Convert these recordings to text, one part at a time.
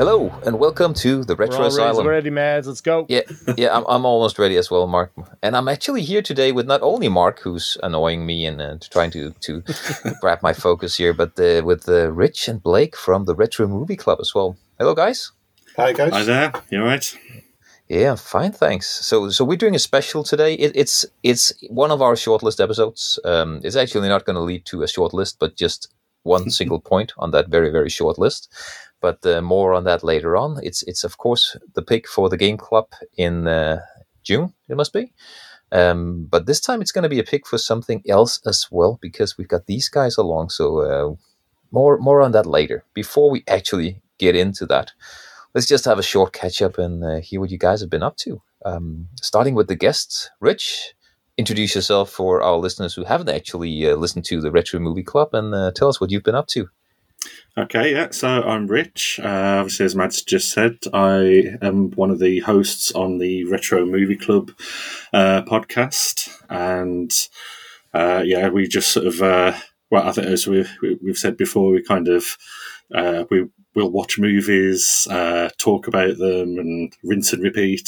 Hello and welcome to the Retro Asylum. We're ready, Mads. Let's go. Yeah, I'm almost ready as well, Mark. And I'm actually here today with not only Mark, who's annoying me and trying to grab my focus here, but with Rich and Blake from the Retro Movie Club as well. Hello, guys. Hi, guys. Hi there. You all right? Yeah, fine, thanks. So we're doing a special today. It's one of our shortlist episodes. It's actually not going to lead to a short list, but just one single point on that very, very short list. But more on that later on. It's of course the pick for the Game Club in June. It must be. But this time it's going to be a pick for something else as well, because we've got these guys along. So more on that later. Before we actually get into that, let's just have a short catch up and hear what you guys have been up to. Starting with the guests, Rich. Introduce yourself for our listeners who haven't actually listened to the Retro Movie Club, and tell us what you've been up to. Okay, yeah, so I'm Rich. Obviously, as Mads just said, I am one of the hosts on the Retro Movie Club podcast. And we just sort of, I think as we've said before, we kind of, we'll watch movies, talk about them and rinse and repeat.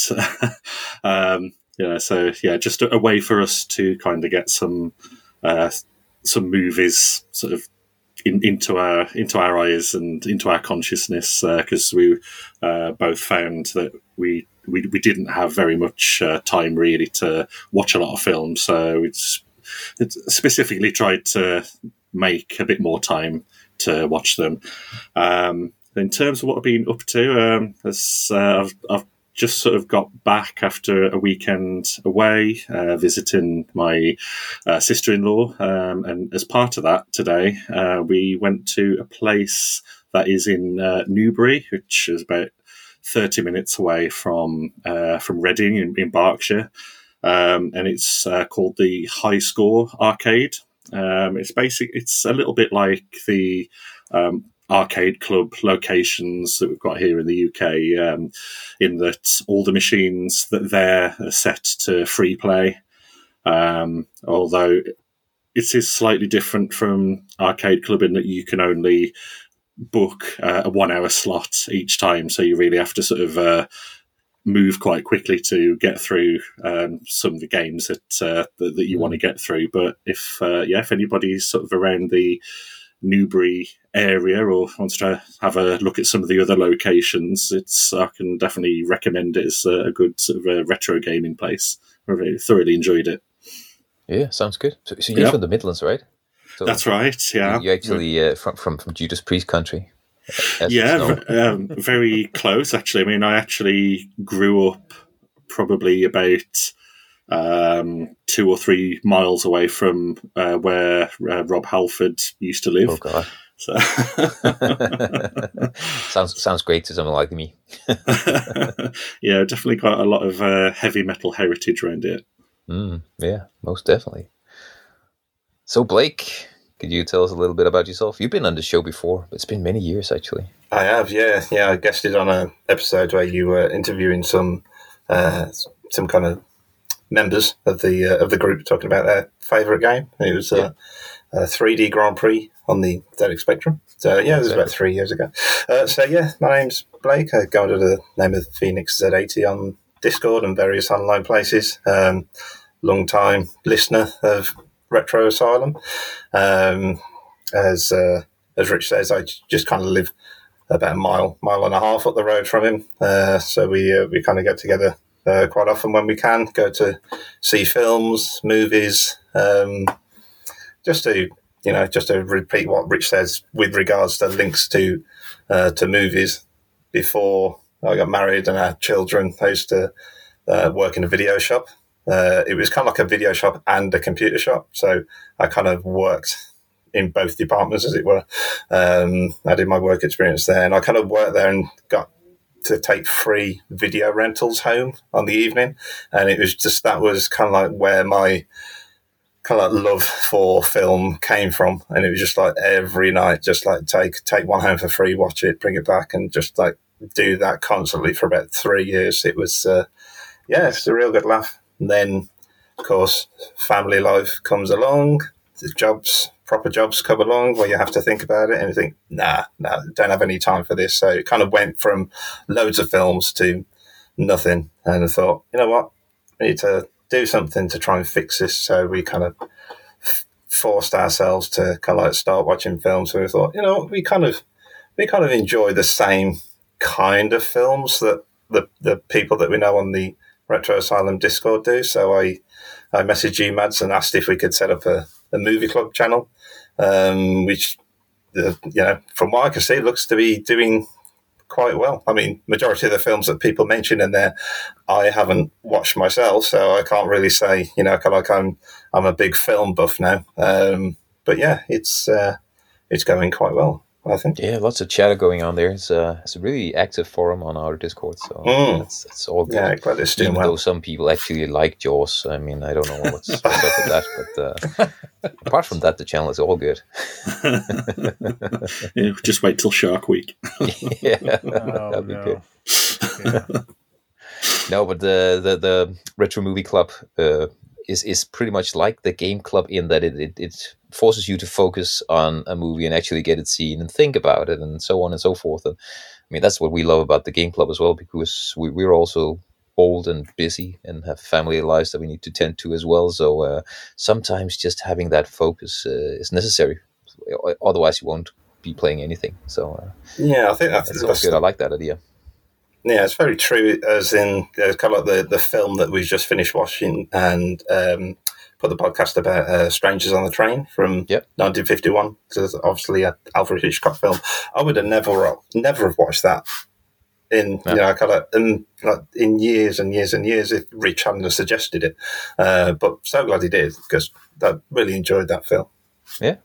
Just a way for us to kind of get some movies sort of into our eyes and into our consciousness, because we both found that we didn't have very much time really to watch a lot of films, so it's specifically tried to make a bit more time to watch them. In terms of what I've been up to, I've just sort of got back after a weekend away, visiting my sister-in-law. And as part of that today, we went to a place that is in Newbury, which is about 30 minutes away from Reading in Berkshire. And it's called the High Score Arcade. It's a little bit like the arcade club locations that we've got here in the UK, in that all the machines that there are set to free play, although it is slightly different from arcade club in that you can only book a 1 hour slot each time, so you really have to sort of move quite quickly to get through some of the games that you want to get through. But if anybody's sort of around the Newbury area or wants to have a look at some of the other locations, I can definitely recommend it as a good sort of a retro gaming place. I really thoroughly enjoyed it. Yeah, sounds good. So you're from the Midlands, right? So that's right. Yeah, you actually from Judas Priest country. Very close actually. I mean, I actually grew up probably about 2 or 3 miles away from where Rob Halford used to live. Oh God! So sounds great to someone like me. Yeah, definitely got a lot of heavy metal heritage around it. Yeah, most definitely. So Blake, could you tell us a little bit about yourself? You've been on the show before, but it's been many years actually. I have, yeah. I guested on an episode where you were interviewing some kind of members of the group talking about their favourite game. It was a 3D Grand Prix on the ZX Spectrum. So yeah, it was about 3 years ago. My name's Blake. I go under the name of Phoenix Z80 on Discord and various online places. Long time listener of Retro Asylum. As Rich says, I just kind of live about a mile and a half up the road from him. So we kind of get together quite often when we can, go to see films, movies, just to repeat what Rich says with regards to links to movies. Before I got married and had children, I used to work in a video shop. It was kind of like a video shop and a computer shop, so I kind of worked in both departments, as it were. I did my work experience there, and I kind of worked there and got to take free video rentals home on the evening, and it was just, that was kind of like where my kind of like love for film came from. And it was just like every night, just like take one home for free, watch it, bring it back, and just like do that constantly for about 3 years. It was it's a real good laugh. And then of course family life comes along, the jobs proper jobs come along where you have to think about it, and you think, nah, don't have any time for this. So it kind of went from loads of films to nothing. And I thought, you know what, we need to do something to try and fix this. So we kind of forced ourselves to kind of like start watching films. So we thought, you know, we kind of enjoy the same kind of films that the people that we know on the Retro Asylum Discord do. So I messaged you, Mads, and asked if we could set up a movie club channel, which, you know, from what I can see, looks to be doing quite well. I mean, majority of the films that people mention in there, I haven't watched myself, so I can't really say, you know, kind of like I'm a big film buff now. But yeah, it's going quite well, I think. Yeah, lots of chatter going on there. It's a really active forum on our Discord, so it's all good. Yeah, glad it's doing Even well. though some people actually like Jaws. I mean, I don't know what's up with that, but apart from that, the channel is all good. Yeah, just wait till Shark Week. Yeah, Oh, that'd be no. good. Yeah. No, but the Retro Movie Club is pretty much like the game club in that it forces you to focus on a movie and actually get it seen and think about it and so on and so forth. And I mean, that's what we love about the game club as well, because we're also old and busy and have family lives that we need to tend to as well. So sometimes just having that focus is necessary. Otherwise, you won't be playing anything. So Yeah, I think that's all good. I like that idea. Yeah, it's very true. As in, kind of like the film that we just finished watching, and put the podcast about Strangers on the Train from 1951. So it's obviously an Alfred Hitchcock film. I would have never have watched that in you know kind of in years and years and years if Rich hadn't have suggested it. But so glad he did, because I really enjoyed that film. Yeah.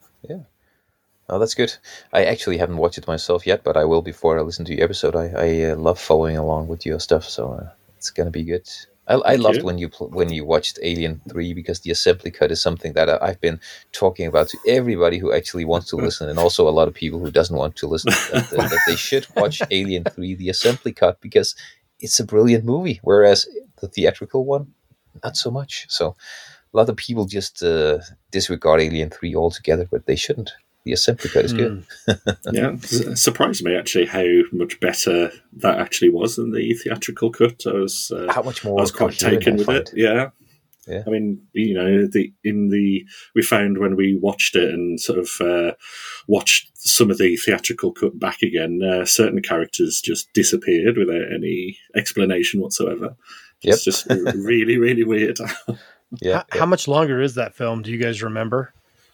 Oh, that's good. I actually haven't watched it myself yet, but I will before I listen to your episode. I love following along with your stuff, so it's gonna be good. I loved when you watched Alien 3, because the assembly cut is something that I've been talking about to everybody who actually wants to listen, and also a lot of people who doesn't want to listen. That they should watch Alien 3, the assembly cut, because it's a brilliant movie, whereas the theatrical one, not so much. So a lot of people just disregard Alien 3 altogether, but they shouldn't. The assembly cut is good. Yeah, it surprised me actually how much better that actually was than the theatrical cut. I was How much more I was quite coherent, taken I with find. it. Yeah. I mean, you know, we found when we watched it and sort of watched some of the theatrical cut back again, certain characters just disappeared without any explanation whatsoever. It's just really, really weird. How much longer is that film? Do you guys remember?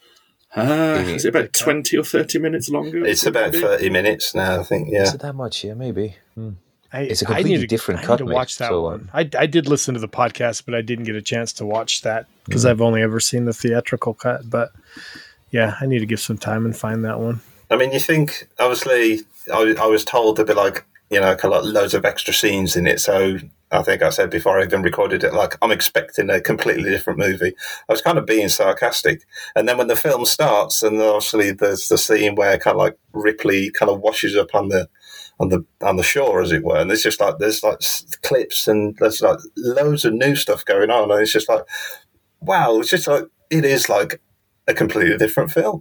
Is it about 20 or 30 minutes longer? It's about 30 minutes now, I think. Yeah. Is it that much? Yeah, maybe. It's a I completely need to- different I cut, need to mate. watch that So, one. I did listen to the podcast, but I didn't get a chance to watch that because I've only ever seen the theatrical cut. But yeah, I need to give some time and find that one. I mean, you think, obviously, I was told there'd be like, you know, kind of like loads of extra scenes in it. So I think I said before I even recorded it, like, I'm expecting a completely different movie. I was kind of being sarcastic. And then when the film starts, and obviously there's the scene where kind of like Ripley kind of washes up on the shore, as it were. And there's clips and there's like loads of new stuff going on. And it's just like, wow, it's just like, it is like a completely different film.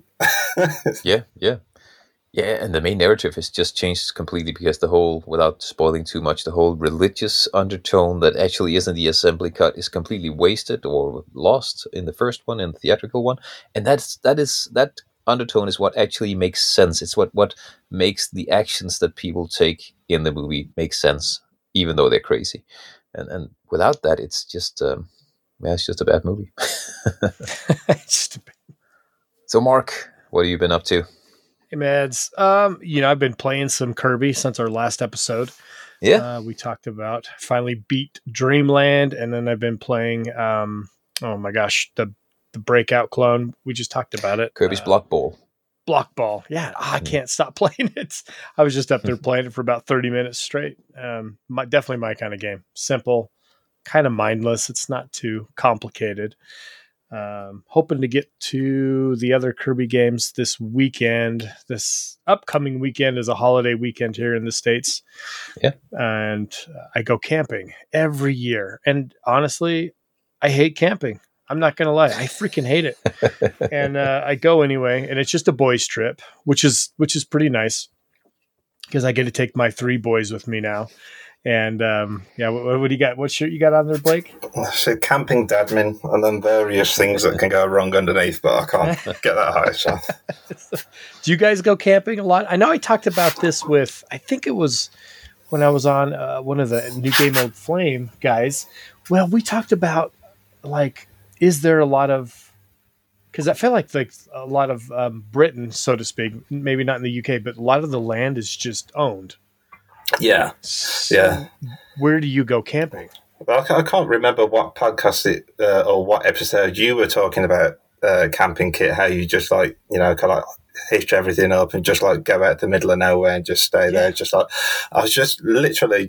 Yeah, and the main narrative has just changed completely, because the whole, without spoiling too much, the whole religious undertone that actually is in the assembly cut is completely wasted or lost in the first one, in the theatrical one. And that undertone is what actually makes sense. It's what makes the actions that people take in the movie make sense, even though they're crazy. And without that, it's just it's just a bad movie. So, Mark, what have you been up to? Hey, Mads. I've been playing some Kirby since our last episode. Yeah. We talked about finally beat Dreamland, and then I've been playing. Oh my gosh, the Breakout clone. We just talked about it. Kirby's Block Ball. Block Ball. Yeah, I can't stop playing it. I was just up there playing it for about 30 minutes straight. Definitely my kind of game. Simple, kind of mindless. It's not too complicated. Hoping to get to the other Kirby games this weekend. This upcoming weekend is a holiday weekend here in the States. Yeah. And I go camping every year. And honestly, I hate camping. I'm not going to lie. I freaking hate it. And I go anyway, and it's just a boys trip, which is pretty nice because I get to take my 3 boys with me now. And what do you got? What shirt you got on there, Blake? So camping dadmin, and then various things that can go wrong underneath, but I can't get that high. So. Do you guys go camping a lot? I know I talked about this with, I think it was when I was on one of the New Game Old Flame guys. Well, we talked about, like, is there a lot of, because I feel like a lot of Britain, so to speak, maybe not in the UK, but a lot of the land is just owned. Yeah. So where do you go camping? Well, I can't remember what podcast or what episode you were talking about camping kit, how you just like, kind of hitch everything up and just like go out the middle of nowhere and just stay there. Just like, I was just literally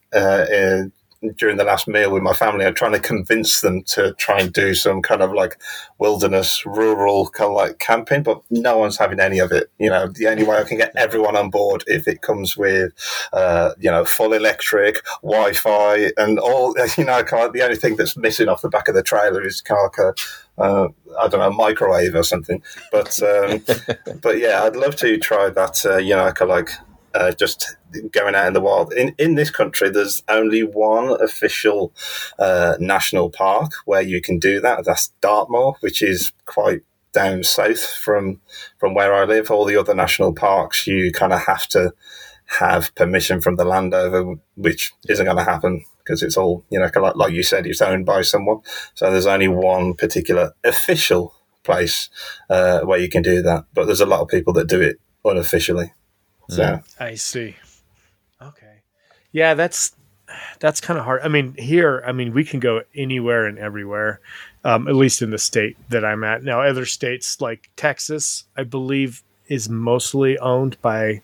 during the last meal with my family, I'm trying to convince them to try and do some kind of like wilderness, rural kind of like camping, but no one's having any of it. The only way I can get everyone on board if it comes with, full electric, Wi-Fi, and all. Kind of like the only thing that's missing off the back of the trailer is kind of like I don't know, microwave or something. But yeah, I'd love to try that. Kind of like. Just going out in the wild. In this country, there's only one official national park where you can do that. That's Dartmoor, which is quite down south from where I live. All the other national parks, you kind of have to have permission from the landowner, which isn't going to happen because it's all, kind of like you said, it's owned by someone. So there's only one particular official place where you can do that. But there's a lot of people that do it unofficially. So. I see. Okay. Yeah, that's kind of hard. I mean, here, we can go anywhere and everywhere, at least in the state that I'm at. Now, other states like Texas, I believe, is mostly owned by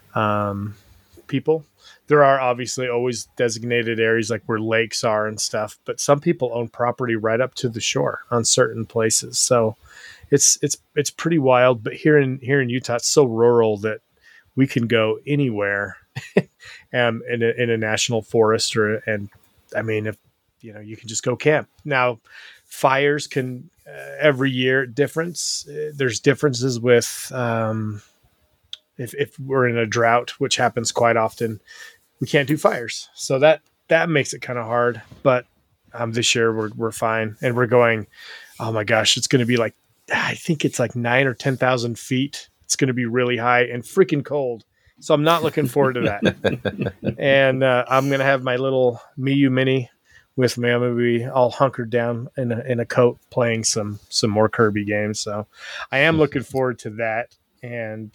people. There are obviously always designated areas like where lakes are and stuff, but some people own property right up to the shore on certain places. So it's pretty wild. But here in Utah, it's so rural that we can go anywhere in a national forest if you can just go camp. Now, fires can every year there's differences with if we're in a drought, which happens quite often, we can't do fires. So that makes it kind of hard. But this year we're fine, and we're going. Oh my gosh, it's going to be like, I think it's like 9,000 or 10,000 feet. It's going to be really high and freaking cold. So I'm not looking forward to that. And I'm going to have my little Miu Mini with me. I'm going to be all hunkered down in a coat playing some more Kirby games. So I am looking forward to that. And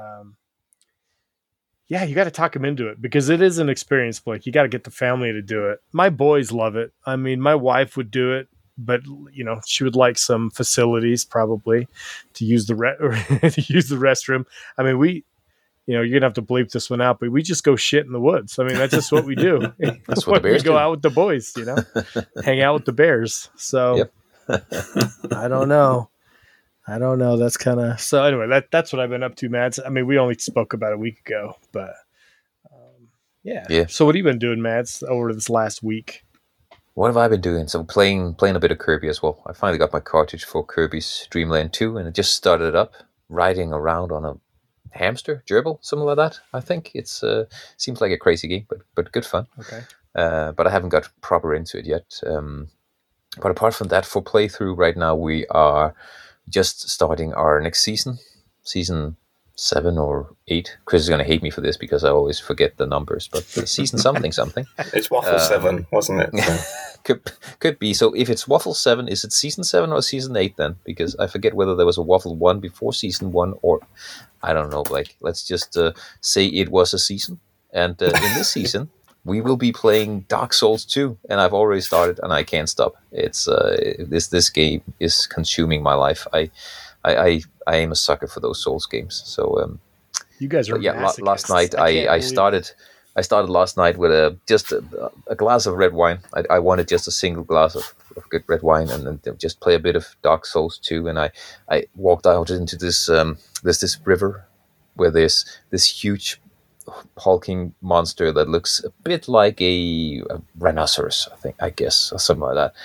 you got to talk them into it because it is an experience, Blake. You got to get the family to do it. My boys love it. I mean, my wife would do it, but she would like some facilities probably to use the restroom. I mean, you're gonna have to bleep this one out, but we just go shit in the woods. I mean, that's just what we do. That's what the bears we go do. out with the boys, hang out with the bears. So I don't know. That's kind of, so anyway, that's what I've been up to, Mads. I mean, we only spoke about a week ago, but yeah. So what have you been doing, Mads, over this last week? What have I been doing? So playing a bit of Kirby as well. I finally got my cartridge for Kirby's Dream Land 2, and I just started it up, riding around on a hamster, gerbil, something like that. I think it's seems like a crazy game, but good fun. Okay. But I haven't got proper into it yet. But apart from that, for playthrough right now, we are just starting our next season 7 or 8. Chris is going to hate me for this because I always forget the numbers, but season something. It's Waffle 7, wasn't it? So. Could be. So if it's Waffle 7, is it season 7 or season 8 then? Because I forget whether there was a Waffle 1 before season 1 or I don't know, Blake. Let's just say it was a season. And in this season, we will be playing Dark Souls 2, and I've already started and I can't stop. It's this game is consuming my life. I am a sucker for those Souls games. So you guys are last night I started last night with just a glass of red wine. I wanted just a single glass of good red wine and then just play a bit of Dark Souls 2. And I walked out into this there's this river where there's this huge hulking monster that looks a bit like a rhinoceros, I guess, or something like that.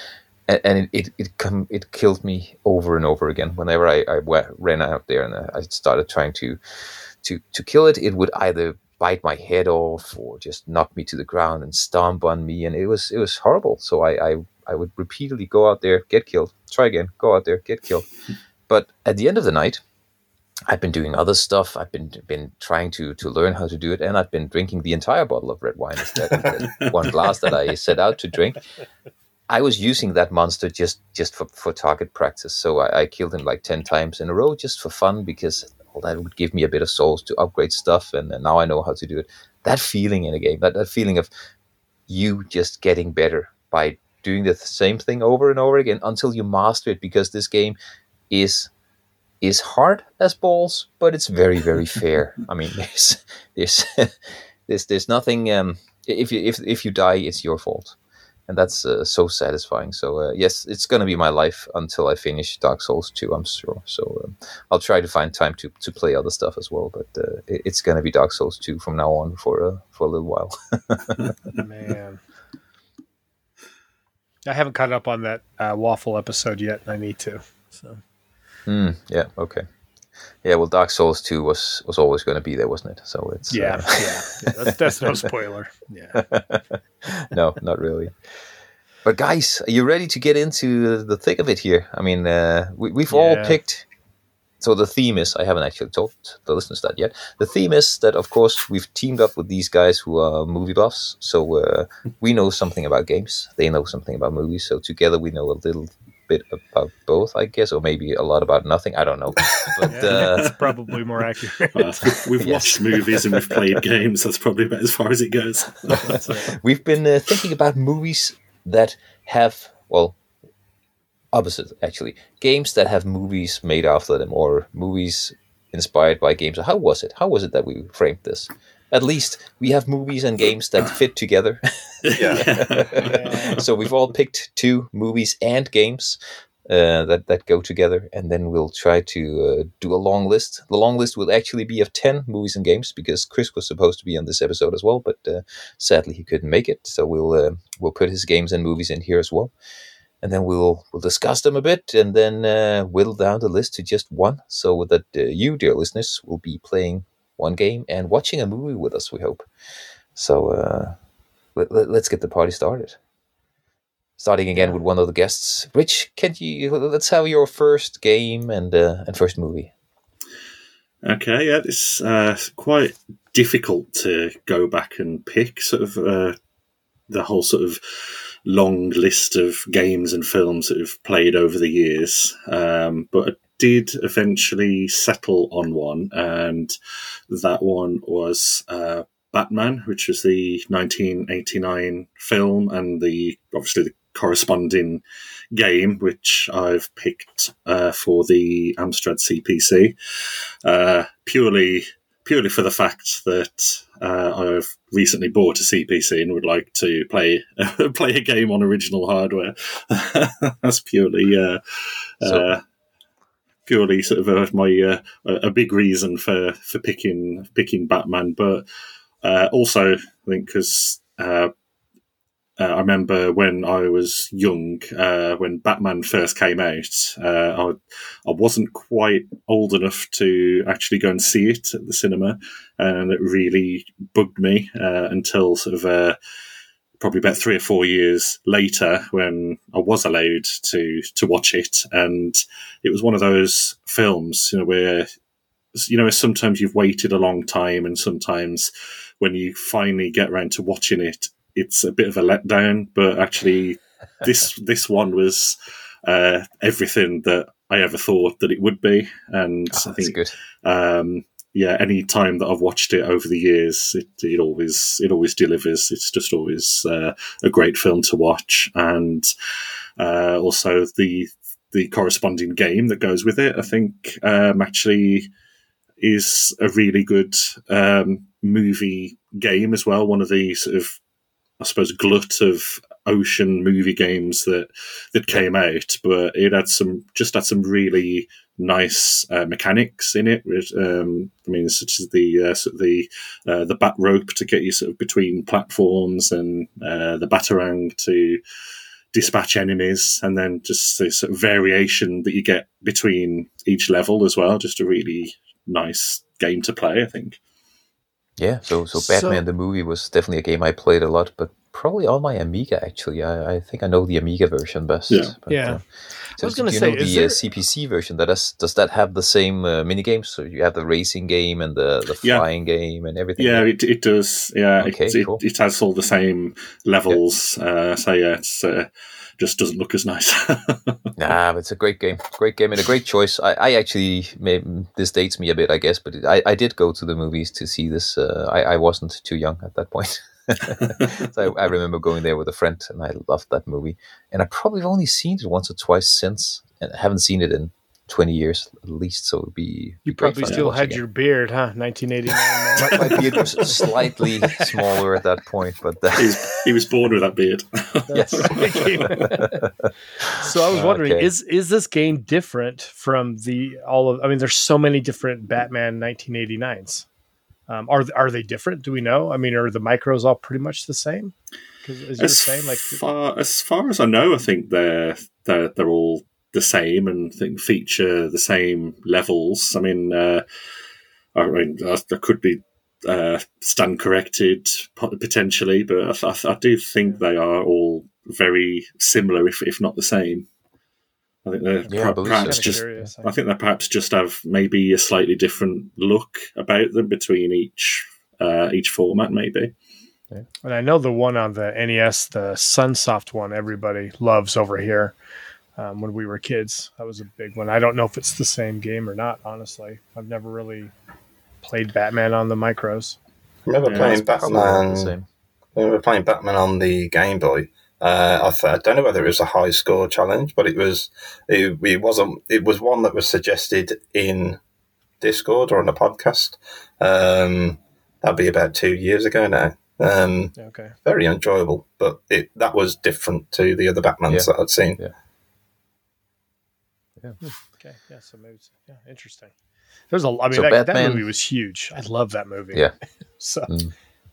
and it killed me over and over again. Whenever ran out there and I started trying to kill it, it would either bite my head off or just knock me to the ground and stomp on me, and it was horrible. So I would repeatedly go out there, get killed, try again, go out there, get killed. But at the end of the night, I've been doing other stuff. I've been trying to learn how to do it, and I've been drinking the entire bottle of red wine instead of the one glass that I set out to drink. I was using that monster just for target practice. So I killed him like 10 times in a row just for fun, because that would give me a bit of souls to upgrade stuff, and now I know how to do it. That feeling in a game, that feeling of you just getting better by doing the same thing over and over again until you master it, because this game is hard as balls, but it's very, very fair. I mean, there's nothing. If you die, it's your fault, and that's so satisfying. So yes, it's going to be my life until I finish Dark Souls 2, I'm sure. So I'll try to find time to play other stuff as well, but it's going to be Dark Souls 2 from now on for a little while. Man, I haven't caught up on that waffle episode yet, and I need to. So. Yeah. Okay. Yeah. Well, Dark Souls 2 was always going to be there, wasn't it? So it's yeah. That's no spoiler. Yeah. No, not really. But guys, are you ready to get into the thick of it here? I mean, we've all picked. So the theme is, I haven't actually told the listeners that yet. The theme is that, of course, we've teamed up with these guys who are movie buffs. So we know something about games. They know something about movies. So together we know a little bit about both, I guess, or maybe a lot about nothing. I don't know. But that's probably more accurate. We've watched movies and we've played games. That's probably about as far as it goes. We've been thinking about movies that have, well, opposite actually, games that have movies made after them, or movies inspired by games. How was it that we framed this? At least we have movies and games that fit together. So we've all picked 2 movies and games that go together, and then we'll try to do a long list. The long list will actually be of 10 movies and games, because Chris was supposed to be on this episode as well, but sadly he couldn't make it. So we'll put his games and movies in here as well, and then we'll discuss them a bit, and then whittle down the list to just one, so that you, dear listeners, will be playing one game and watching a movie with us, we hope. So let's get the party started. Starting again with one of the guests. Rich, let's have your first game and first movie. Okay, yeah, it's quite difficult to go back and pick sort of the whole sort of long list of games and films that have played over the years. But I did eventually settle on one, and that one was Batman, which was the 1989 film, and obviously the corresponding game, which I've picked for the Amstrad CPC, purely for the fact that I've recently bought a CPC and would like to play a game on original hardware. That's purely sort of my a big reason for picking Batman, but also I think because I remember when I was young, when Batman first came out, I wasn't quite old enough to actually go and see it at the cinema, and it really bugged me until sort of probably about 3 or 4 years later, when I was allowed to watch it. And it was one of those films, where sometimes you've waited a long time, and sometimes when you finally get around to watching it, it's a bit of a letdown. But actually, this one was everything that I ever thought that it would be. And I think, good. Any time that I've watched it over the years, it always delivers. It's just always a great film to watch, and also the corresponding game that goes with it, I think, actually is a really good movie game as well. One of the sort of, I suppose, glut of ocean movie games that came out, but it had some really nice mechanics in it. Such as the bat rope to get you sort of between platforms, and the batarang to dispatch enemies, and then just the sort of variation that you get between each level as well. Just a really nice game to play, I think. Yeah, so Batman the movie was definitely a game I played a lot, but probably on my Amiga, actually. I think I know the Amiga version best. Yeah. But, Yeah. So I was going to do say, you know the CPC version? Does that have the same mini games? So you have the racing game and the flying game and everything? Yeah, it does. Yeah, okay, cool. it has all the same levels. Yep. So yeah, it's just doesn't look as nice. Nah, but it's a great game. Great game and a great choice. I actually, this dates me a bit, I guess, but I did go to the movies to see this. I wasn't too young at that point. So I remember going there with a friend, and I loved that movie. And I probably have only seen it once or twice since, and I haven't seen it in 20 years at least. So it'd be you probably still had your beard, huh? 1989. My beard was slightly smaller at that point, but he was born with that beard. Yes. So I was wondering, is this game different from I mean, there's so many different Batman 1989s. Are they different? Do we know? I mean, are the micros all pretty much the same? As far as I know, I think they're all the same and feature the same levels. I mean, there could be stand corrected potentially, but I do think they are all very similar, if not the same. I think I think they perhaps just have maybe a slightly different look about them between each format, maybe. Yeah. And I know the one on the NES, the Sunsoft one, everybody loves over here. When we were kids, that was a big one. I don't know if it's the same game or not. Honestly, I've never really played Batman on the micros. I remember playing Batman on the Game Boy. I don't know whether it was a high score challenge, but it was one that was suggested in Discord or on a podcast. That'd be about 2 years ago now. Okay. Very enjoyable, but that was different to the other Batmans that I'd seen. Yeah. Okay. Yeah. So maybe. Yeah. Interesting. There's a. I mean, that movie was huge. I love that movie. Yeah. So. It's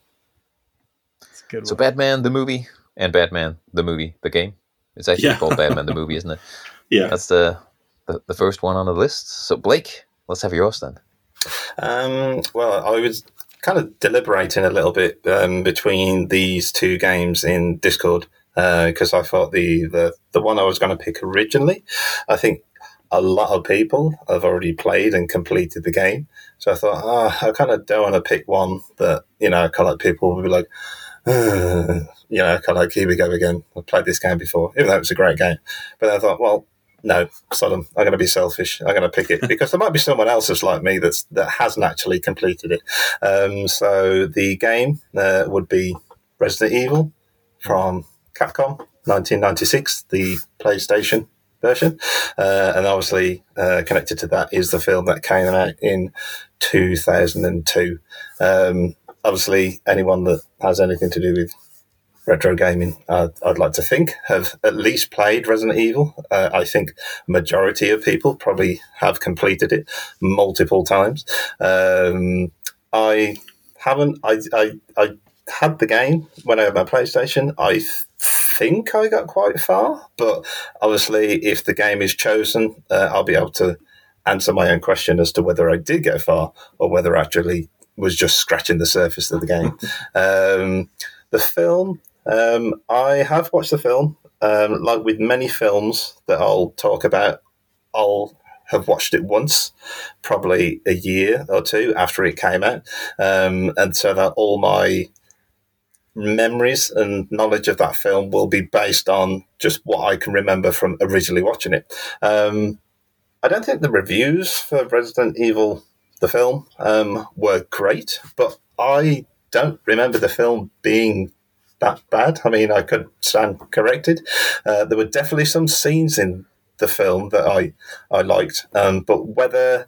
a good one. So Batman the movie and Batman the movie the game. It's actually called Batman the movie, isn't it? Yeah. That's the first one on the list. So Blake, let's have yours then. Well, I was kind of deliberating a little bit between these two games in Discord because I thought the one I was going to pick originally, I think a lot of people have already played and completed the game. So I thought, I kind of don't want to pick one that, kind of like people will be like, kind of like, here we go again. I've played this game before, even though it was a great game. But I thought, well, no, Sodom, I'm going to be selfish. I'm going to pick it because there might be someone else that's like me that hasn't actually completed it. So the game would be Resident Evil from Capcom, 1996, the PlayStation version. And obviously connected to that is the film that came out in 2002. Obviously, anyone that has anything to do with retro gaming, I'd like to think, have at least played Resident Evil. I think majority of people probably have completed it multiple times. I haven't. I had the game when I had my PlayStation. I think I got quite far, but obviously, if the game is chosen, I'll be able to answer my own question as to whether I did go far or whether I actually was just scratching the surface of the game. The film. I have watched the film. Like with many films that I'll talk about, I'll have watched it once, probably a year or two after it came out. And so that all my memories and knowledge of that film will be based on just what I can remember from originally watching it. I don't think the reviews for Resident Evil, the film, were great, but I don't remember the film being that bad. I mean, I could stand corrected. There were definitely some scenes in the film that I liked, but whether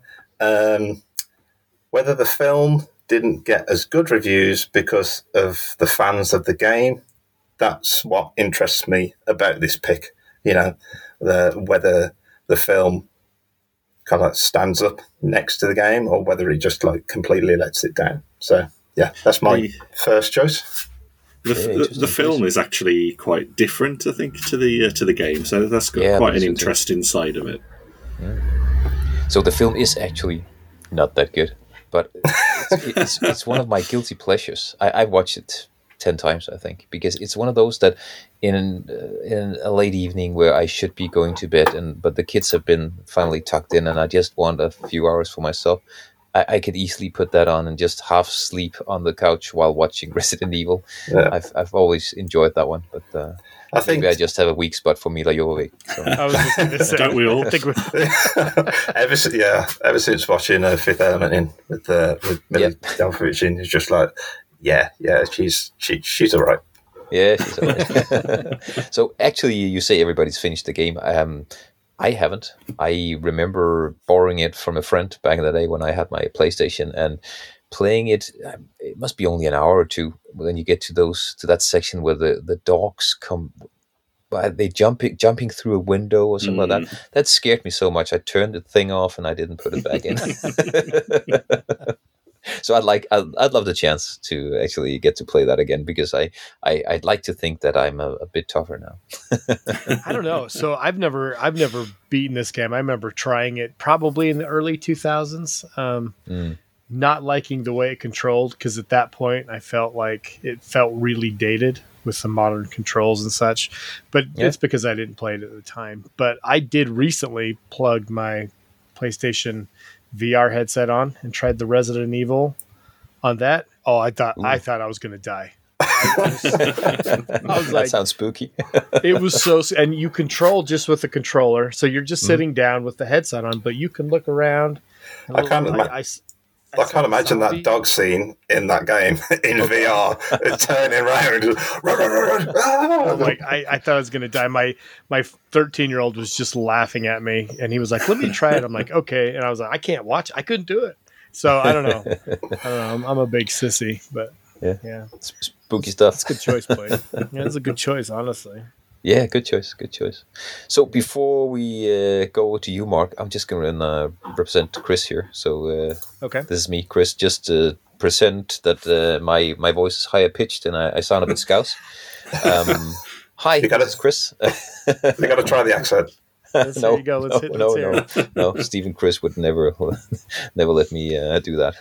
the film didn't get as good reviews because of the fans of the game, that's what interests me about this pick. Whether the film kind of stands up next to the game or whether it just like completely lets it down. So yeah, that's my first choice. The film is actually quite different, I think, to the game. So that's got quite an interesting side of it. Yeah. So the film is actually not that good, but it's one of my guilty pleasures. I've watched it 10 times, I think, because it's one of those that in a late evening where I should be going to bed, but the kids have been finally tucked in, and I just want a few hours for myself. I could easily put that on and just half sleep on the couch while watching Resident Evil. Yeah. I've always enjoyed that one, but I think maybe I just have a weak spot for Mila Jovovich. So. I was just going to say, don't we all? Ever since watching Fifth Element in with Mila Jovovich in, it's just like, she's all right. Yeah, she's all right. So actually, you say everybody's finished the game. I haven't. I remember borrowing it from a friend back in the day when I had my PlayStation and playing it. It must be only an hour or two when you get to that section where the dogs come. They jumping through a window or something like that. That scared me so much. I turned the thing off and I didn't put it back in. So I'd love the chance to actually get to play that again, because I'd like to think that I'm a bit tougher now. I don't know. So I've never beaten this game. I remember trying it probably in the early 2000s. Not liking the way it controlled, because at that point I felt like it felt really dated with some modern controls and such. But it's because I didn't play it at the time. But I did recently plug my PlayStation VR headset on and tried the Resident Evil on that. Oh, I thought I was going to die. I was like, that sounds spooky. It was so, and you control just with the controller, so you're just sitting down with the headset on, but you can look around. I can't imagine that dog scene in that game in VR, turning around. I thought I was going to die. My 13-year-old was just laughing at me, and he was like, "Let me try it." I'm like, "Okay," and I was like, "I can't watch. I couldn't do it." So I don't know. I'm a big sissy, but yeah. Spooky stuff. It's a good choice, Blake. Yeah, it's a good choice, honestly. Yeah, good choice. So before we go to you, Mark, I'm just going to represent Chris here. So okay, this is me, Chris. Just to present that my voice is higher pitched and I sound a bit scouse. Hi, this is Chris. You got to try the accent. There you go. Let's hit no. Stephen Chris would never let me do that.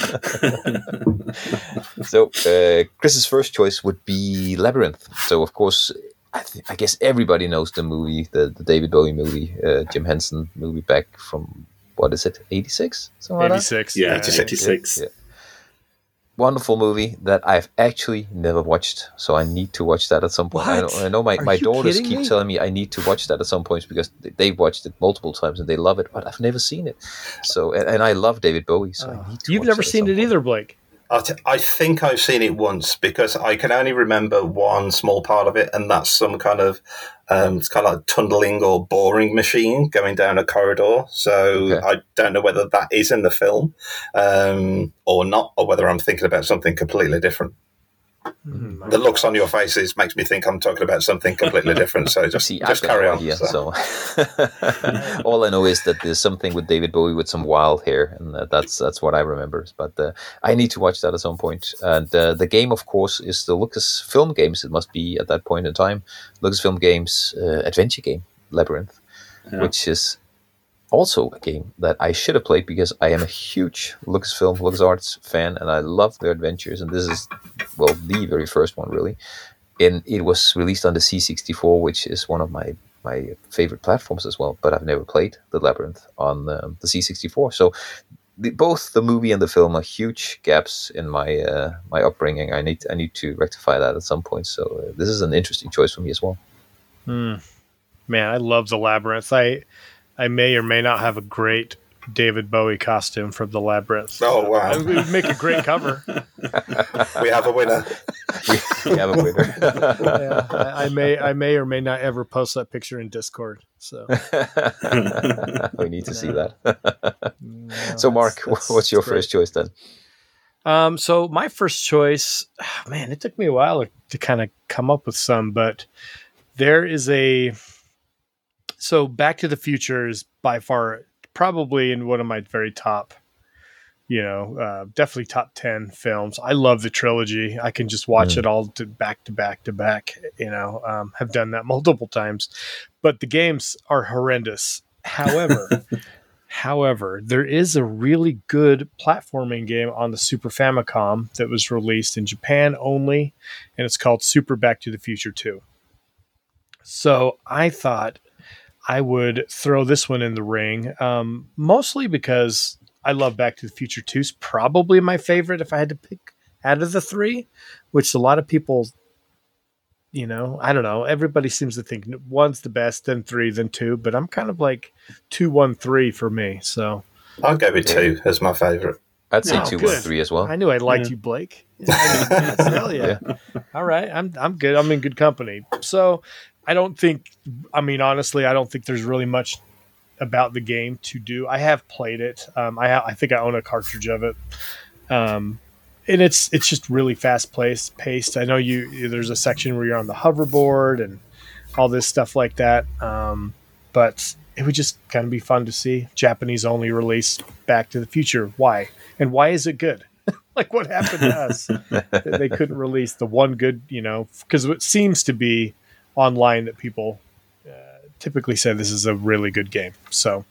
So Chris's first choice would be Labyrinth. So of course, I guess everybody knows the movie, the David Bowie movie, Jim Henson movie back from, what is it, 86? 86. Yeah, 86. Yeah. Wonderful movie that I've actually never watched, so I need to watch that at some point. I know my daughters keep telling me I need to watch that at some point because they've watched it multiple times and they love it, but I've never seen it. So, and I love David Bowie, so I need to. You've never seen it either, Blake? I think I've seen it once, because I can only remember one small part of it, and that's some kind of it's kind of like tunneling or boring machine going down a corridor. So I don't know whether that is in the film or not, or whether I'm thinking about something completely different. The looks on your faces makes me think I'm talking about something completely different. So just carry on. Idea, so all I know is that there's something with David Bowie with some wild hair, and that's what I remember. But I need to watch that at some point. And the game, of course, is the Lucasfilm Games. It must be at that point in time, Lucasfilm Games adventure game Labyrinth, which is also a game that I should have played because I am a huge LucasArts fan, and I love their adventures. And this is, the very first one, really. And it was released on the C64, which is one of my favorite platforms as well. But I've never played the Labyrinth on the C64. So both the movie and the film are huge gaps in my my upbringing. I need to rectify that at some point. So this is an interesting choice for me as well. Man, I love the Labyrinth. I may or may not have a great David Bowie costume from the Labyrinth. Oh, wow. It would make a great cover. We have a winner. We have a winner. I may or may not ever post that picture in Discord. So we need to see that. So, Mark, what's your first choice then? So my first choice, man, it took me a while to kind of come up with some, but there is So Back to the Future is by far probably in one of my very top definitely top 10 films. I love the trilogy. I can just watch it all back to back to back. Have done that multiple times, but the games are horrendous. However, there is a really good platforming game on the Super Famicom that was released in Japan only, and it's called Super Back to the Future 2. So I thought I would throw this one in the ring, mostly because I love Back to the Future 2. It's probably my favorite if I had to pick out of the three, which a lot of people, I don't know. Everybody seems to think one's the best, then three, then two, but I'm kind of like 2, 1, 3 for me. So I'll go with 2 as my favourite. I'd say 2, 1, 3 as well. I knew I liked you, Blake. Hell yeah. All right. I'm good. I'm in good company. So I don't think, honestly, I don't think there's really much about the game to do. I have played it. I think I own a cartridge of it. And it's just really fast paced. I know there's a section where you're on the hoverboard and all this stuff like that. But it would just kind of be fun to see. Japanese only release Back to the Future. Why? And why is it good? Like, what happened to us that they couldn't release the one good, because it seems to be online that people typically say this is a really good game. So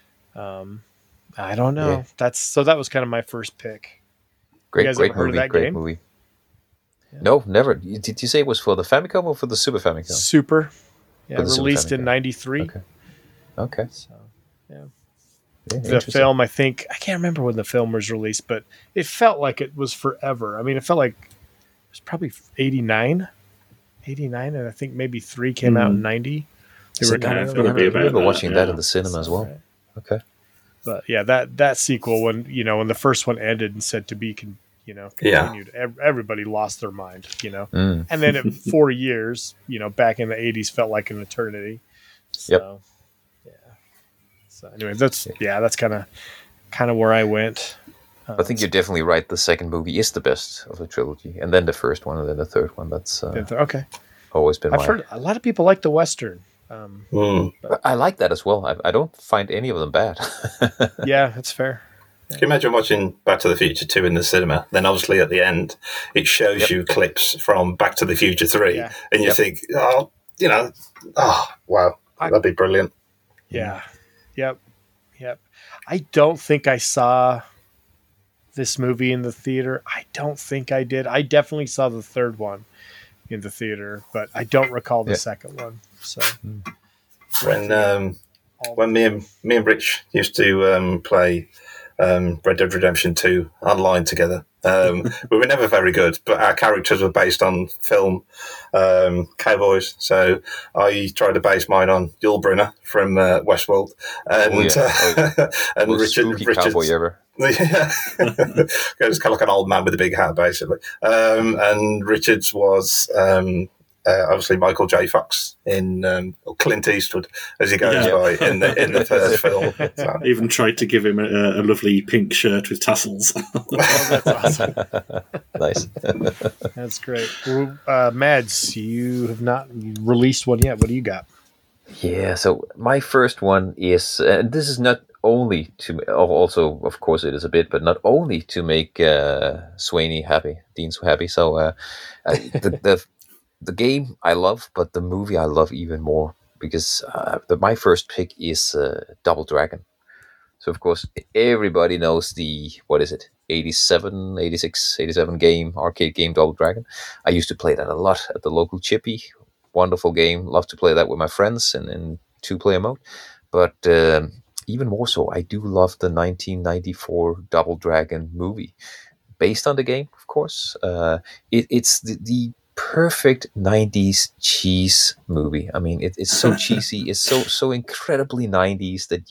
I don't know. Yeah. That was kind of my first pick. Great ever heard movie. of that Great game? movie. Yeah. No, never. Did you say it was for the Famicom or for the Super Famicom? Super. Yeah, For the Super released in Famicom. '93. Okay. So, yeah. Yeah, The interesting. film, I can't remember when the film was released, but it felt like it was forever. It felt like it was probably 89, and I think maybe 3 came out in 90. They were kind I of remember watching that yeah. in the cinema as well. Right. Okay. But yeah, that sequel, when the first one ended and said to be continued, everybody lost their mind, Mm. and then 4 years, back in the 80s felt like an eternity. So, yeah. So anyway, that's kind of where I went. I think you're definitely right. The second movie is the best of the trilogy, and then the first one, and then the third one. That's Okay. always been. I've heard a lot of people like the Western. I like that as well. I don't find any of them bad. Yeah, that's fair. Can you imagine watching Back to the Future 2 in the cinema? Then obviously at the end, it shows you clips from Back to the Future 3, and you think, wow, that'd be brilliant. Yeah. Yep. I don't think I saw this movie in the theater. I don't think I did. I definitely saw the third one in the theater, but I don't recall the second one. So when me and Rich used to play Red Dead Redemption 2 online together, we were never very good, but our characters were based on film cowboys. So I tried to base mine on Yul Brynner from Westworld, and and Most spooky cowboy ever. Yeah, it's kind of like an old man with a big hat, basically. And Richards was obviously Michael J. Fox in Clint Eastwood, as he goes by in the first film. So. Even tried to give him a lovely pink shirt with tassels. that's awesome. Nice. That's great. Well, Mads, you have not released one yet. What do you got? Yeah, so my first one is, and this is not only to, also, of course, it is a bit, but not only to make Dean happy. So the game I love, but the movie I love even more, because my first pick is Double Dragon. So, of course, everybody knows the, 87 game, arcade game, Double Dragon. I used to play that a lot at the local chippy. Wonderful game. Love to play that with my friends in two-player mode. But even more so, I do love the 1994 Double Dragon movie. Based on the game, of course. It's the perfect 90s cheese movie. I mean, it's so cheesy. It's so incredibly 90s that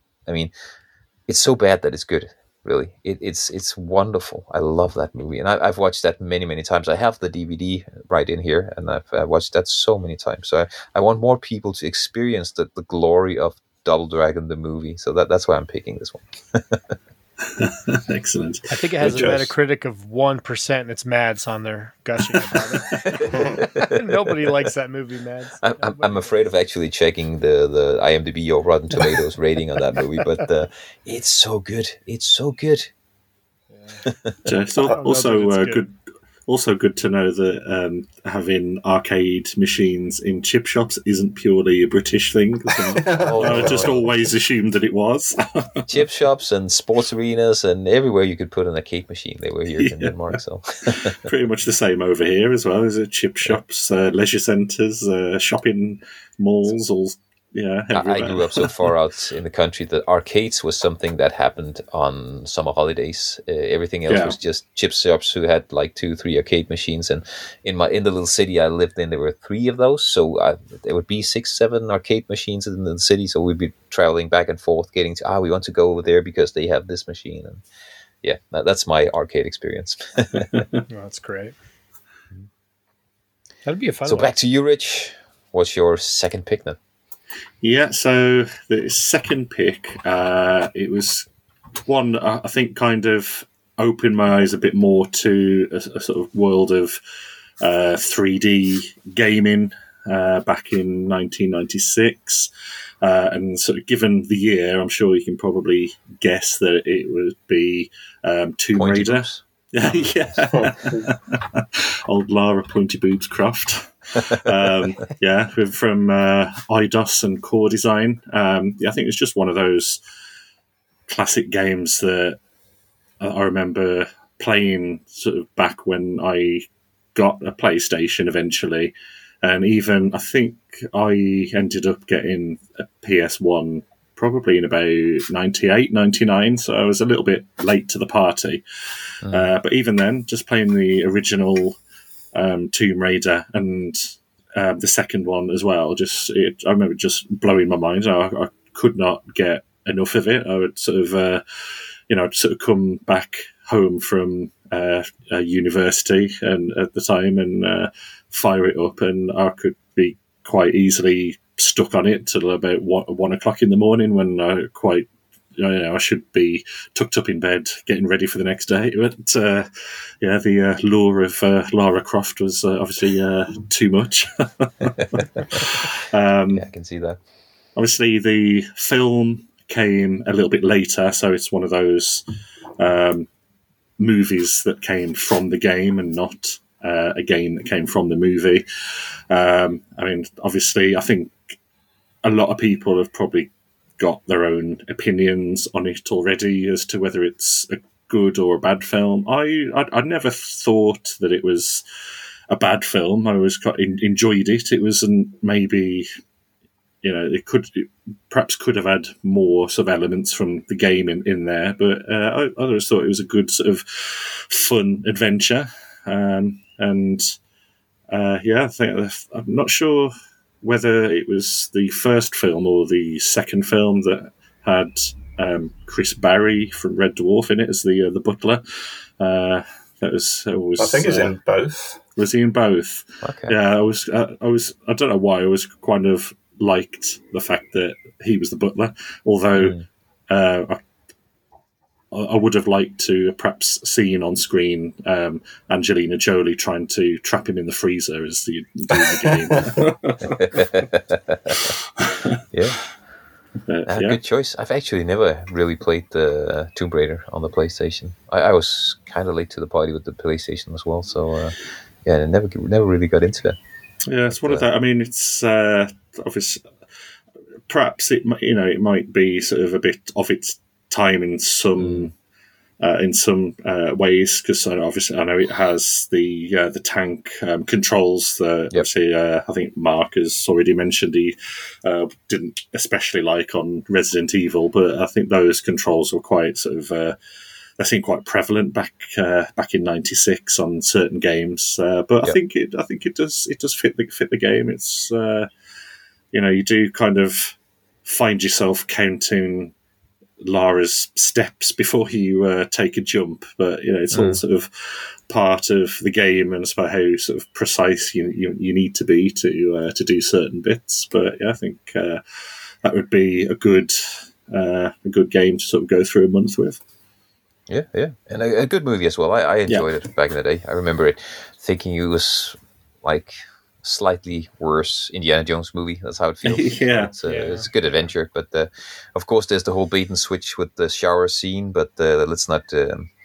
it's so bad that it's good. Really, it's wonderful. I love that movie, and I've watched that many, many times. I have the DVD right in here, and I've watched that so many times. So I want more people to experience the glory of Double Dragon the movie. So that's why I'm picking this one. Excellent. I think it has a Metacritic of 1%, and it's Mads on there gushing about it. Nobody likes that movie, Mads. I'm afraid of actually checking the IMDb or Rotten Tomatoes rating on that movie, but it's so good. It's so good. It's I don't know also that it's good. Also good to know that having arcade machines in chip shops isn't purely a British thing. I just always assumed that it was. Chip shops and sports arenas and everywhere you could put an arcade machine, they were here in Denmark. So pretty much the same over here as well. Is it chip shops, leisure centres, shopping malls, all. Yeah, I grew up so far out in the country that arcades was something that happened on summer holidays. Everything else was just chip shops who had like 2-3 arcade machines. And in the little city I lived in, there were 3 of those. So there would be 6-7 arcade machines in the city. So we'd be traveling back and forth, getting to we want to go over there because they have this machine. And yeah, that's my arcade experience. That's great. That'd be a fun. So one. back to you, Rich. What's your second pick then? Yeah, so the second pick, it was one I think kind of opened my eyes a bit more to a sort of world of 3D gaming back in 1996. And sort of given the year, I'm sure you can probably guess that it would be Tomb Raider. Yeah, old Lara Pointy Boobs Croft. From Eidos and Core Design. I think it's just one of those classic games that I remember playing sort of back when I got a PlayStation eventually, and even I think I ended up getting a PS1 probably in about 98, 99, so I was a little bit late to the party. But even then, just playing the original Tomb Raider and the second one as well, I remember just blowing my mind. I could not get enough of it. I would sort of come back home from university and at the time and fire it up, and I could be quite easily stuck on it till about 1 o'clock in the morning when I should be tucked up in bed getting ready for the next day. But the lure of Lara Croft was obviously too much. I can see that. Obviously, the film came a little bit later, so it's one of those movies that came from the game and not a game that came from the movie. Obviously, I think a lot of people have probably got their own opinions on it already as to whether it's a good or a bad film. I never thought that it was a bad film. I always enjoyed it. It was maybe, it perhaps could have had more sort of elements from the game in there, but I always thought it was a good sort of fun adventure. I think I'm not sure whether it was the first film or the second film that had Chris Barry from Red Dwarf in it as the butler. That was. I think he's in both. Was he in both? Okay. Yeah, I was. I don't know why. I was kind of liked the fact that he was the butler, although I would have liked to perhaps seen on screen Angelina Jolie trying to trap him in the freezer as the game. Yeah. Good choice. I've actually never really played the Tomb Raider on the PlayStation. I was kind of late to the party with the PlayStation as well, so I never really got into that. Yeah, it's one of that. I mean, it's obviously perhaps it might be sort of a bit of its time in some ways, because obviously I know it has the tank controls. Obviously, I think Mark has already mentioned he didn't especially like on Resident Evil, but I think those controls were quite sort of they seem quite prevalent back in '96 on certain games. But I think it does fit the game. It's you do kind of find yourself counting Lara's steps before you take a jump, but it's all sort of part of the game, and it's about how sort of precise you need to be to do certain bits. But I think that would be a good game to sort of go through a month with. Yeah, and a good movie as well. I enjoyed it back in the day. I remember it thinking it was like slightly worse Indiana Jones movie. That's how it feels. It's a good adventure, but of course there's the whole bait and switch with the shower scene. But let's not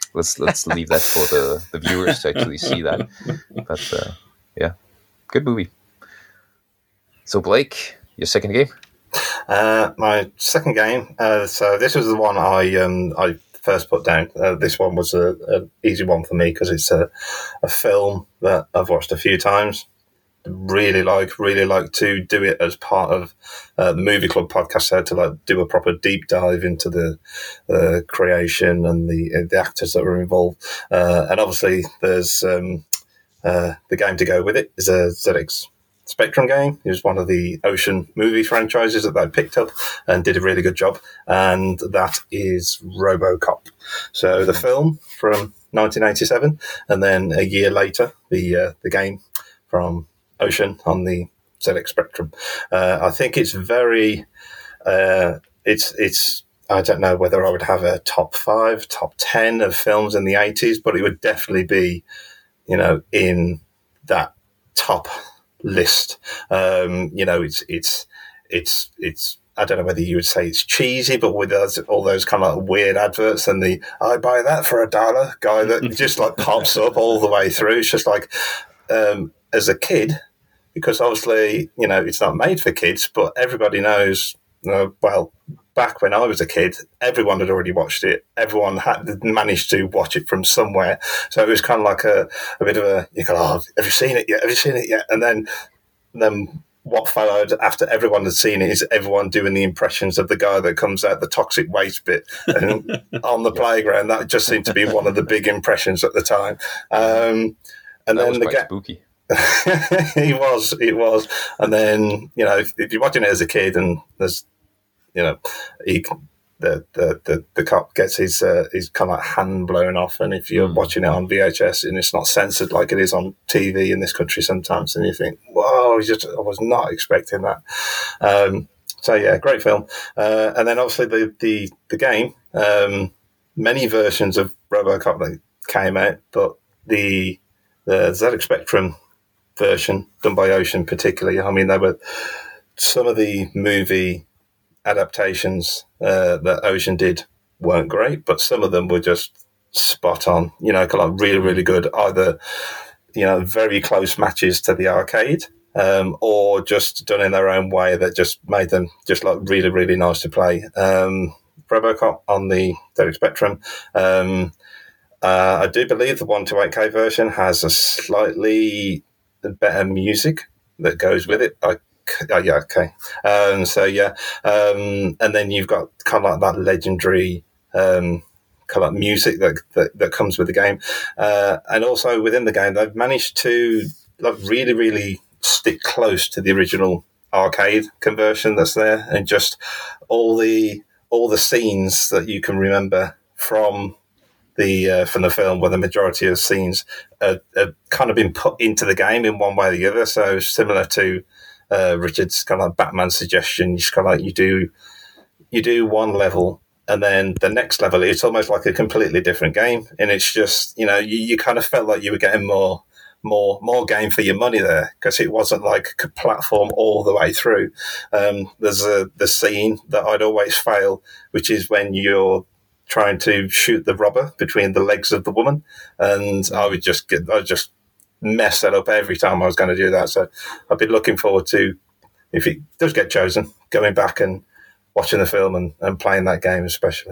let's leave that for the viewers to actually see that. But yeah, good movie. So Blake, your second game? My second game. So this was the one I first put down. This one was an easy one for me because it's a film that I've watched a few times. Really like to do it as part of the Movie Club podcast, so to like do a proper deep dive into the creation and the actors that were involved, and obviously there's the game to go with it is a ZX Spectrum game. It was one of the Ocean movie franchises that they picked up and did a really good job, and that is RoboCop. So the film from 1987, and then a year later the game from Ocean on the ZX Spectrum. I think it's very, it's. I don't know whether I would have a top 5, top 10 of films in the 80s, but it would definitely be, in that top list. It's. I don't know whether you would say it's cheesy, but with all those kind of like weird adverts and the "I buy that for $1" guy that just like pops up all the way through. It's just like, as a kid, because obviously, it's not made for kids, but everybody knows, well, back when I was a kid, everyone had already watched it. Everyone had managed to watch it from somewhere. So it was kind of like a bit of a, you go, "Oh, have you seen it yet? Have you seen it yet?" And then what followed after everyone had seen it is everyone doing the impressions of the guy that comes out the toxic waste bit and on the playground. That just seemed to be one of the big impressions at the time. And that then was quite spooky. It was. And then, if you're watching it as a kid and there's, the cop gets his kind of like hand blown off, and if you're watching it on VHS and it's not censored like it is on TV in this country sometimes, and you think, whoa, I was not expecting that. So yeah, great film. And then obviously the game, many versions of RoboCop that came out, but the ZX Spectrum version done by Ocean particularly, I mean, they were some of the movie adaptations that Ocean did weren't great, but some of them were just spot on, kind of like really, really good, either, very close matches to the arcade, or just done in their own way that just made them just like really, really nice to play. RoboCop on the ZX Spectrum, I do believe the 128K version has a slightly better music that goes with it. Yeah, okay. And then you've got kind of like that legendary kind of like music that comes with the game, and also within the game they've managed to like really, really stick close to the original arcade conversion that's there, and just all the scenes that you can remember from the film, where the majority of scenes are kind of been put into the game in one way or the other. So similar to Richard's kind of like Batman suggestion, you just kind of like you do one level, and then the next level it's almost like a completely different game, and it's just you kind of felt like you were getting more game for your money there, because it wasn't like a platform all the way through. There's the scene that I'd always fail, which is when you're trying to shoot the robber between the legs of the woman, and I'd just mess that up every time I was going to do that. So I've been looking forward to, if it does get chosen, going back and watching the film and playing that game especially.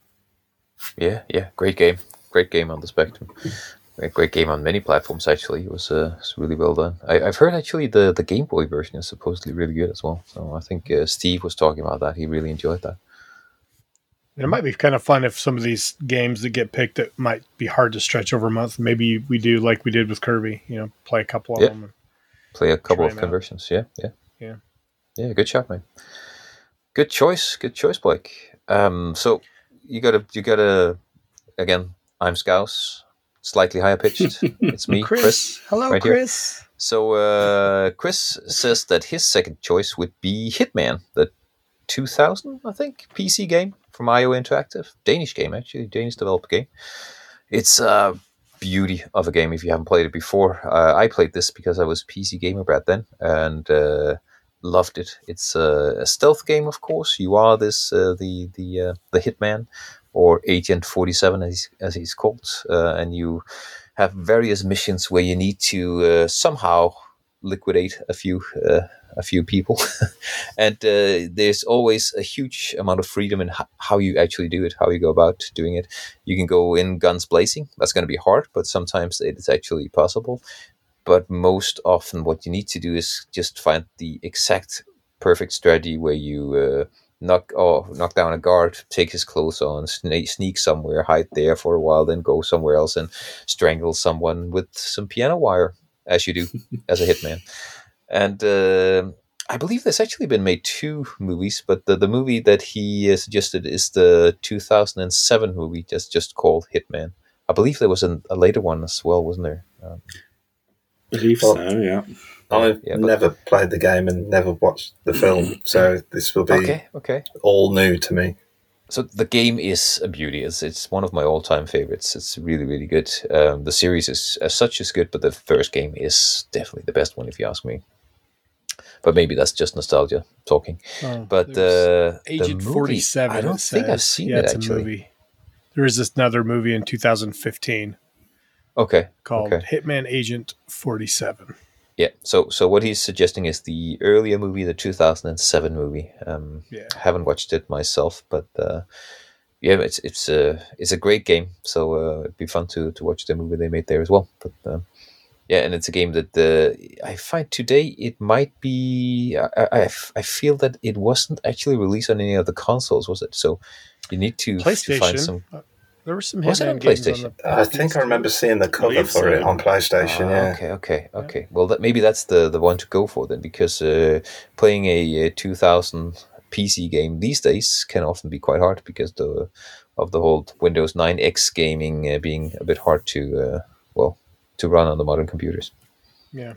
Yeah, great game on the Spectrum. A great game on many platforms, actually. It was really well done. I've heard, actually, the Game Boy version is supposedly really good as well. So I think Steve was talking about that. He really enjoyed that. It might be kind of fun if some of these games that get picked that might be hard to stretch over a month, maybe we do like we did with Kirby, play a couple of them. And play a couple of conversions, yeah. Yeah, good shot, man. Good choice, Blake. So you gotta again, I'm Scouse, slightly higher pitched. It's me, Chris. Hello, right Chris. Here. So Chris says that his second choice would be Hitman, the 2000, I think, PC game from IO Interactive. Danish game, actually. Danish developed game. It's a beauty of a game if you haven't played it before. I played this because I was PC gamer back then, and loved it. It's a stealth game, of course. You are the hitman, or Agent 47 as he's called, and you have various missions where you need to somehow liquidate a few people, and there's always a huge amount of freedom in how you actually do it, how you go about doing it. You can go in guns blazing. That's going to be hard, but sometimes it's actually possible. But most often what you need to do is just find the exact perfect strategy where you knock down a guard, take his clothes on, sneak somewhere, hide there for a while, then go somewhere else and strangle someone with some piano wire, as you do as a hitman. And I believe there's actually been made 2 movies, but the movie that he suggested is the 2007 movie just called Hitman. I believe there was a later one as well, wasn't there? I believe so, yeah. I've never played the game and never watched the film, so this will be all new to me. So the game is a beauty. It's one of my all-time favorites. It's really, really good. The series is as such is good, but the first game is definitely the best one, if you ask me. But maybe that's just nostalgia talking. But Agent 47. I don't think I've seen it actually. Movie. There is another movie in 2015. Okay. Called Hitman Agent 47. Yeah. So what he's suggesting is the earlier movie, the 2007 movie. I haven't watched it myself, but it's a great game. So it'd be fun to watch the movie they made there as well. But and it's a game that I find today it might be. I feel that it wasn't actually released on any of the consoles, was it? So you need to find some. There were some Hitman games on the I think I remember seeing the cover for it on PlayStation. Okay. Well, maybe that's the one to go for then, because playing a 2000 PC game these days can often be quite hard because of the whole Windows 9X gaming being a bit hard to run on the modern computers. Yeah.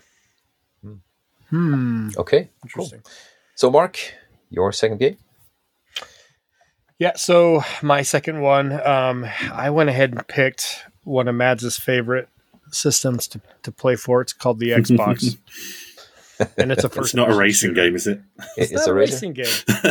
Okay. Interesting. Cool. So, Mark, your second game. Yeah, so my second one, I went ahead and picked one of Mads' favorite systems to play for. It's called the Xbox. And it's It's not a racing game, is it? It's not a racing game.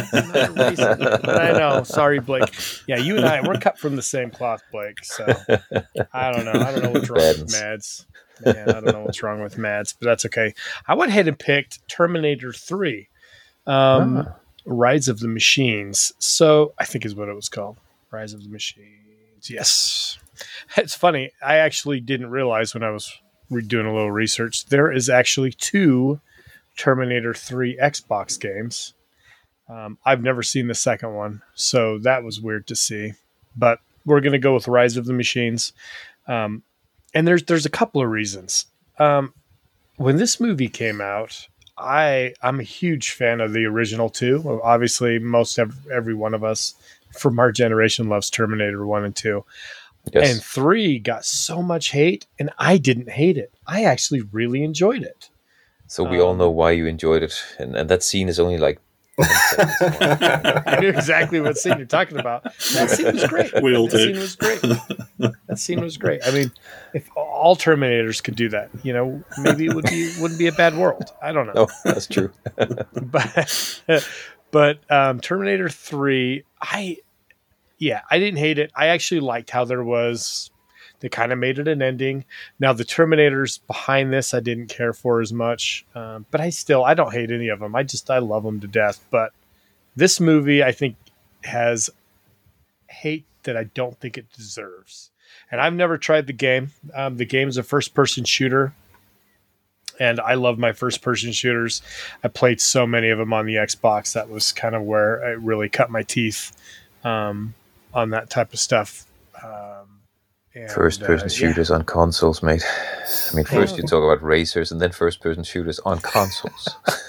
I know. Sorry, Blake. Yeah, you and we're cut from the same cloth, Blake. So I don't know. I don't know what's wrong with Mads. Man, I don't know what's wrong with Mads, but that's okay. I went ahead and picked Terminator 3. Rise of the Machines. So I think is what it was called. Rise of the Machines. Yes. It's funny. I actually didn't realize when I was doing a little research, there is actually 2 Terminator 3 Xbox games. I've never seen the second one, so that was weird to see. But we're going to go with Rise of the Machines. And there's a couple of reasons. When this movie came out, I'm a huge fan of the original 2. Obviously, every one of us from our generation loves Terminator 1 and 2. Yes. And 3 got so much hate, and I didn't hate it. I actually really enjoyed it. So we all know why you enjoyed it, and that scene is only like 10 seconds. I knew exactly what scene you're talking about. That scene was great. We all do. That scene was great. I mean, if all Terminators could do that, maybe it wouldn't be a bad world. I don't know. No, that's true. but Terminator 3, I didn't hate it. I actually liked how they kind of made it an ending. Now the Terminators behind this, I didn't care for as much, but I don't hate any of them. I love them to death. But this movie, I think, has hate that I don't think it deserves. And I've never tried the game. The game's a first-person shooter, and I love my first-person shooters. I played so many of them on the Xbox. That was kind of where it really cut my teeth on that type of stuff. First-person shooters on consoles, mate. I mean, first you talk about racers, and then first-person shooters on consoles.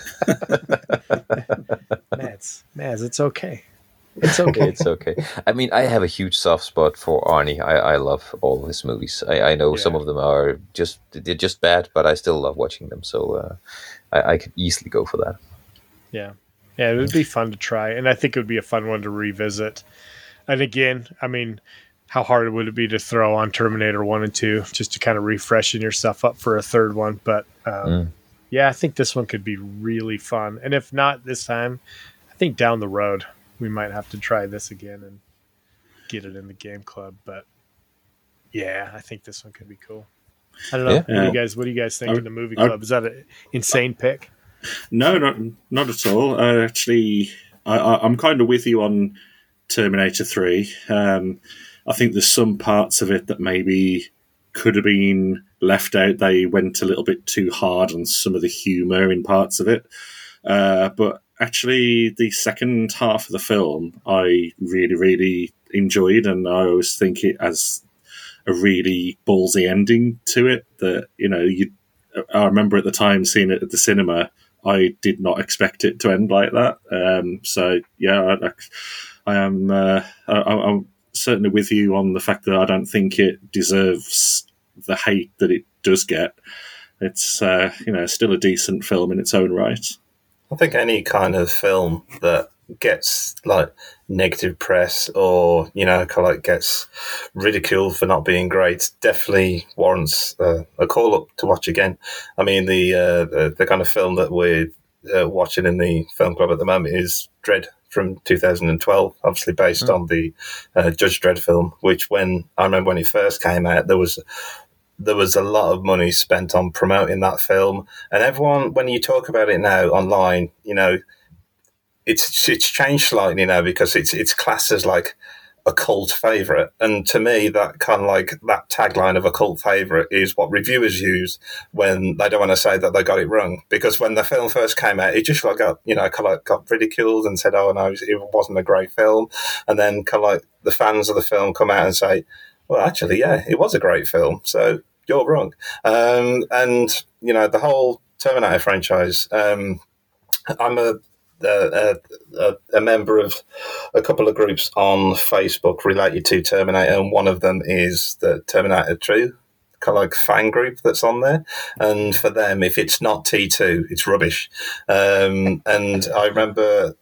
Mads, it's okay. It's okay. It's okay. I mean, I have a huge soft spot for Arnie. I love all of his movies. I know some of them are they're just bad, but I still love watching them. So I could easily go for that. Yeah, it would be fun to try, and I think it would be a fun one to revisit. And again, I mean, how hard would it be to throw on Terminator 1 and 2 just to kind of refreshen yourself up for a third one? But I think this one could be really fun. And if not this time, I think down the road we might have to try this again get it in the game club. But yeah, I think this one could be cool. I don't know. Yeah. What do you guys think of the movie club? Is that an insane pick? No, not at all. Actually, I'm kind of with you on Terminator 3. I think there's some parts of it that maybe could have been left out. They went a little bit too hard on some of the humour in parts of it. But actually, the second half of the film, I really, really enjoyed, and I always think it has a really ballsy ending to it. That I remember at the time seeing it at the cinema. I did not expect it to end like that. So yeah, I'm certainly with you on the fact that I don't think it deserves the hate that it does get. It's still a decent film in its own right. I think any kind of film that gets like negative press or kind of like gets ridiculed for not being great definitely warrants a call up to watch again. I mean, the kind of film that we're watching in the film club at the moment is Dredd from 2012, obviously based on the Judge Dredd film, which I remember when it first came out, there was a lot of money spent on promoting that film, and everyone, when you talk about it now online, it's changed slightly now because it's classed as like a cult favorite, and to me, that kind of like that tagline of a cult favorite is what reviewers use when they don't want to say that they got it wrong. Because when the film first came out, it just like got ridiculed and said, "Oh no, it wasn't a great film," and then kind of like the fans of the film come out and say, "Well, actually, yeah, it was a great film, so you're wrong." And the whole Terminator franchise. I'm a member of a couple of groups on Facebook related to Terminator, and one of them is the Terminator 2 kind of like fan group that's on there. And for them, if it's not T2, it's rubbish. And I remember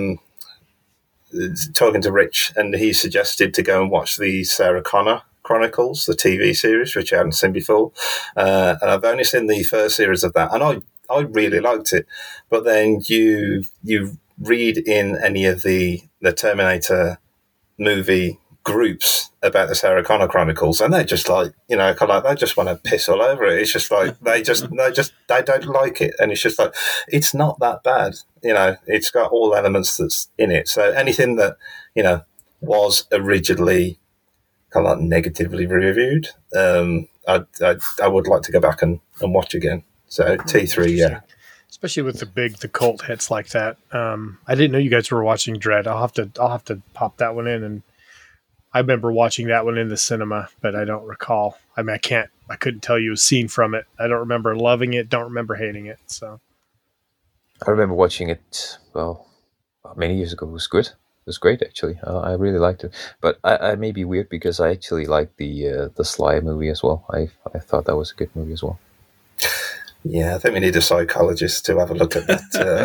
talking to Rich, and he suggested to go and watch the Sarah Connor Chronicles, the TV series, which I hadn't seen before. And I've only seen the first series of that, and I really liked it. But then you read in any of the Terminator movie groups about the Sarah Connor Chronicles, and they're just like, kind of like they just want to piss all over it. It's just like they don't like it, and it's just like it's not that bad. It's got all elements that's in it. So anything that was originally kind of like negatively reviewed, I would like to go back and watch again. So T3, yeah. Especially with the cult hits like that. I didn't know you guys were watching Dredd. I'll have to pop that one in. And I remember watching that one in the cinema, but I don't recall. I mean, I couldn't tell you a scene from it. I don't remember loving it. Don't remember hating it. So I remember watching it, many years ago. It was good. It was great, actually. I really liked it. But I may be weird because I actually liked the Sly movie as well. I thought that was a good movie as well. Yeah, I think we need a psychologist to have a look at that.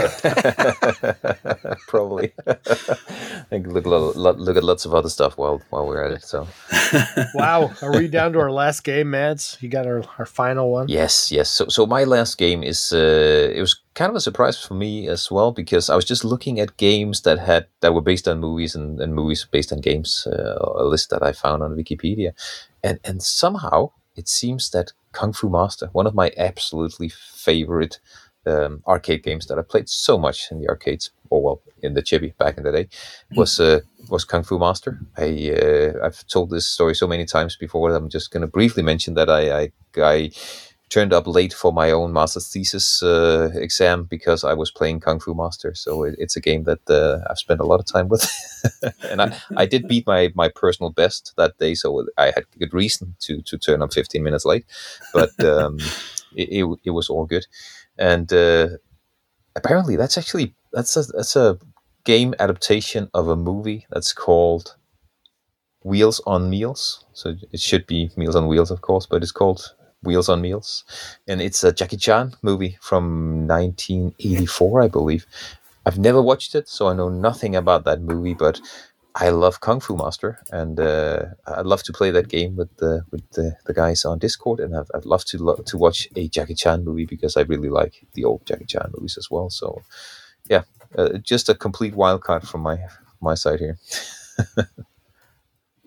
Probably. I think look at lots of other stuff while we're at it. So, wow, are we down to our last game, Mads? You got our final one? Yes. So my last game is it was kind of a surprise for me as well, because I was just looking at games that were based on movies and movies based on games, a list that I found on Wikipedia, and somehow it seems that Kung Fu Master, one of my absolutely favorite arcade games that I played so much in the arcades, in the chibi back in the day, was Kung Fu Master. I've told this story so many times before that I'm just going to briefly mention that I turned up late for my own master's thesis exam because I was playing Kung Fu Master. So it's a game that I've spent a lot of time with. And I did beat my personal best that day, so I had good reason to turn up 15 minutes late. But it was all good. And apparently that's a game adaptation of a movie that's called Wheels on Meals. So it should be Meals on Wheels, of course, but it's called Wheels on Meals, and it's a Jackie Chan movie from 1984, I believe. I've never watched it, so I know nothing about that movie, but I love Kung Fu Master, and I'd love to play that game with the guys on Discord, and I'd love to watch a Jackie Chan movie because I really like the old Jackie Chan movies as well. So, yeah, just a complete wild card from my side here.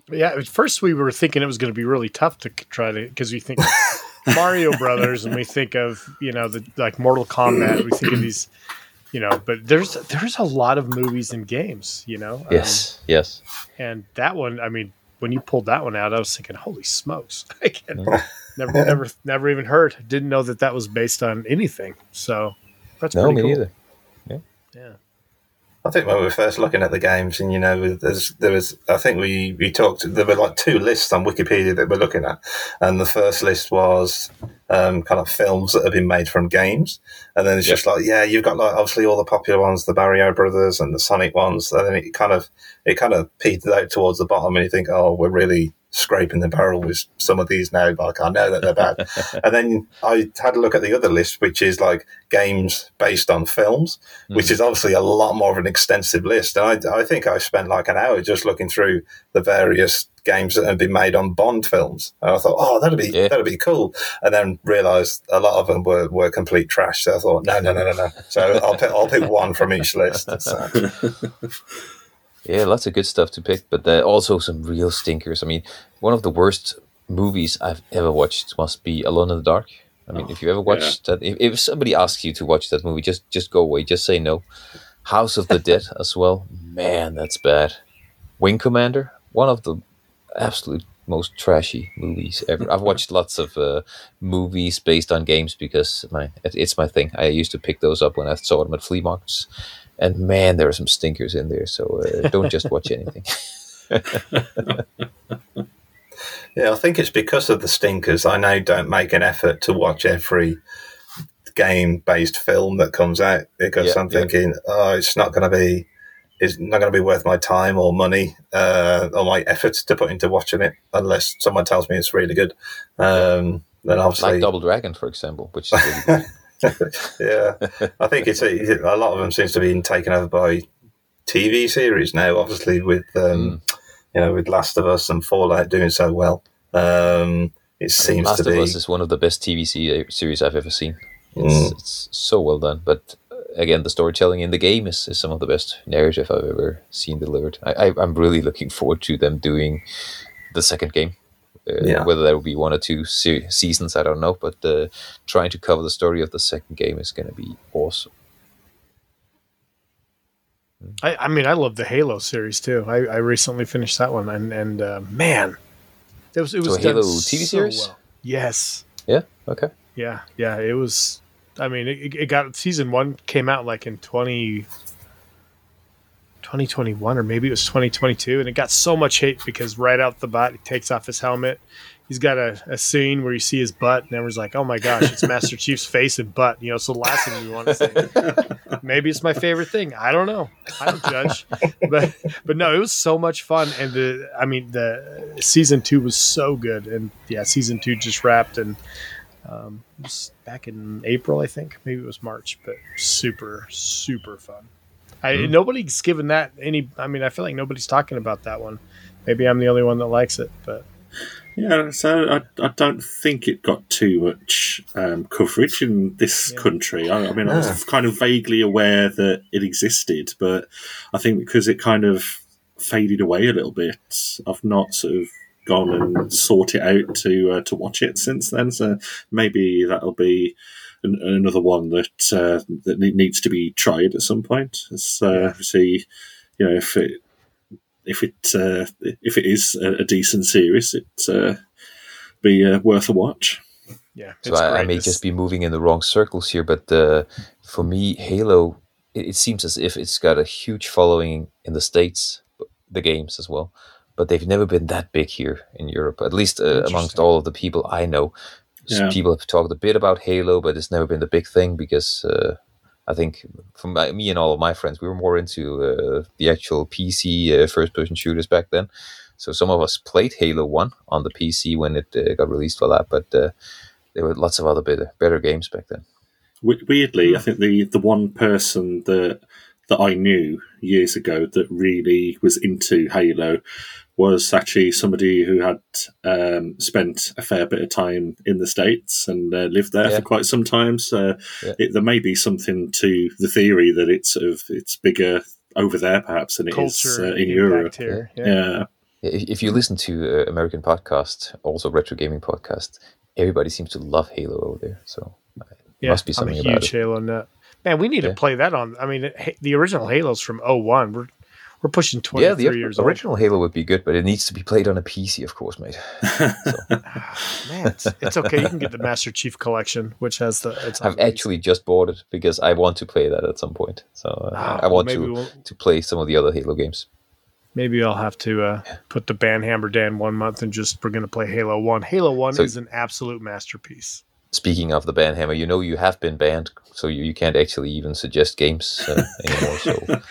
Yeah, at first we were thinking it was going to be really tough to try to, because we think Mario Brothers and we think of, the like Mortal Kombat. We think of these, but there's a lot of movies and games, Yes. and that one, I mean, when you pulled that one out, I was thinking, holy smokes, I can never even heard. Didn't know that was based on anything. So that's No, pretty me cool. neither. Yeah. I think when we were first looking at the games, and there was, I think we talked. There were like 2 lists on Wikipedia that we're looking at, and the first list was kind of films that have been made from games, and then it's just like, you've got like obviously all the popular ones, the Mario Brothers and the Sonic ones, and then it kind of petered out towards the bottom, and you think, oh, we're really scraping the barrel with some of these now. Like, I know that they're bad. And then I had a look at the other list, which is like games based on films, which is obviously a lot more of an extensive list. And I think I spent like an hour just looking through the various games that have been made on Bond films. And I thought, oh, that'd be cool. And then realised a lot of them were complete trash. So I thought, no. So I'll pick one from each list. So. Yeah, lots of good stuff to pick, but also some real stinkers. I mean, one of the worst movies I've ever watched must be Alone in the Dark. I mean, if you ever watched that, if somebody asks you to watch that movie, just go away. Just say no. House of the Dead as well. Man, that's bad. Wing Commander, one of the absolute most trashy movies ever. I've watched lots of movies based on games because it's my thing. I used to pick those up when I saw them at flea markets. And man, there are some stinkers in there, so don't just watch anything. Yeah, I think it's because of the stinkers. I now don't make an effort to watch every game-based film that comes out because I'm thinking, it's not going to be worth my time or money or my efforts to put into watching it unless someone tells me it's really good. Then obviously, like Double Dragon, for example, which is really good. Yeah, I think it's a lot of them seems to be taken over by TV series now. Obviously, with with Last of Us and Fallout doing so well, it seems Last to be. Last of Us is one of the best TV series I've ever seen. It's so well done, but again, the storytelling in the game is some of the best narrative I've ever seen delivered. I'm really looking forward to them doing the second game. Whether that will be 1 or 2 seasons, I don't know. But trying to cover the story of the second game is going to be awesome. I mean, I love the Halo series too. I recently finished that one, and man, it was so Halo TV series. Well. Yes. Yeah. Okay. Yeah. It was. I mean, it got season 1 came out like in 2021 or maybe it was 2022, and it got so much hate because right out the bat he takes off his helmet. He's got a scene where you see his butt, and everyone's like, "Oh my gosh, it's Master Chief's face and butt." So the last thing you want to say. Maybe it's my favorite thing. I don't know. I don't judge, but no, it was so much fun, and the season 2 was so good, and season 2 just wrapped, and it was back in April, I think. Maybe it was March, but super super fun. Nobody's given that any. I mean, I feel like nobody's talking about that one. Maybe I'm the only one that likes it, but so I don't think it got too much coverage in this country. I mean, I was kind of vaguely aware that it existed, but I think because it kind of faded away a little bit, I've not sort of gone and sought it out to watch it since then. So maybe that'll be another one that needs to be tried at some point. See, if it is a decent series, it be worth a watch. Yeah. So I may just be moving in the wrong circles here, but for me, Halo, it seems as if it's got a huge following in the States, the games as well, but they've never been that big here in Europe, at least amongst all of the people I know. People have talked a bit about Halo, but it's never been the big thing because I think from me and all of my friends, we were more into the actual PC first-person shooters back then. So some of us played Halo 1 on the PC when it got released for that, but there were lots of other better games back then. Weirdly, I think the one person that I knew years ago that really was into Halo was actually somebody who had spent a fair bit of time in the States and lived there for quite some time. So there may be something to the theory that it's bigger over there perhaps than it is in Europe. Here. Yeah. If you listen to American podcast, also retro gaming podcast, everybody seems to love Halo over there. So Yeah, must be I'm a something about huge it. Halo nut. Man, we need to Yeah. play that on. I mean, the original Halo's from 01. We're pushing Yeah, 23 the years old. original Halo would be good, but it needs to be played on a PC, of course, mate. Man, it's okay. You can get the Master Chief Collection, which has the. It's I've actually just bought it because I want to play that at some point. So I want to play some of the other Halo games. Maybe I'll have to put the Banhammer down 1 month and we're going to play Halo 1. Halo 1 is an absolute masterpiece. Speaking of the Banhammer, you have been banned, so you can't actually even suggest games anymore. So,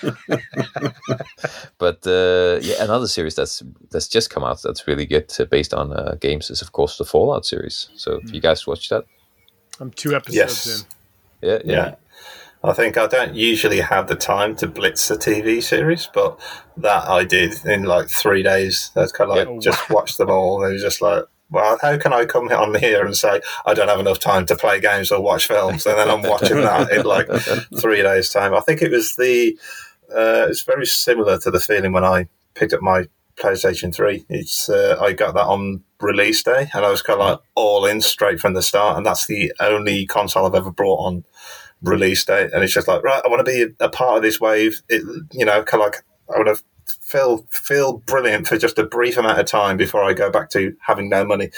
but another series that's just come out that's really good based on games is of course the Fallout series. So, if you guys watched that, I'm 2 episodes in. Yeah. I think I don't usually have the time to blitz a TV series, but that I did in like 3 days. That's kind of like just watch them all, and it was just like, well, how can I come on here and say I don't have enough time to play games or watch films, and then I'm watching that in like 3 days' time? I think it was it's very similar to the feeling when I picked up my PlayStation 3. I got that on release day, and I was kind of like all in straight from the start, and that's the only console I've ever brought on release day, and it's just like, right, I want to be a part of this wave. Kind of like I want to feel brilliant for just a brief amount of time before I go back to having no money.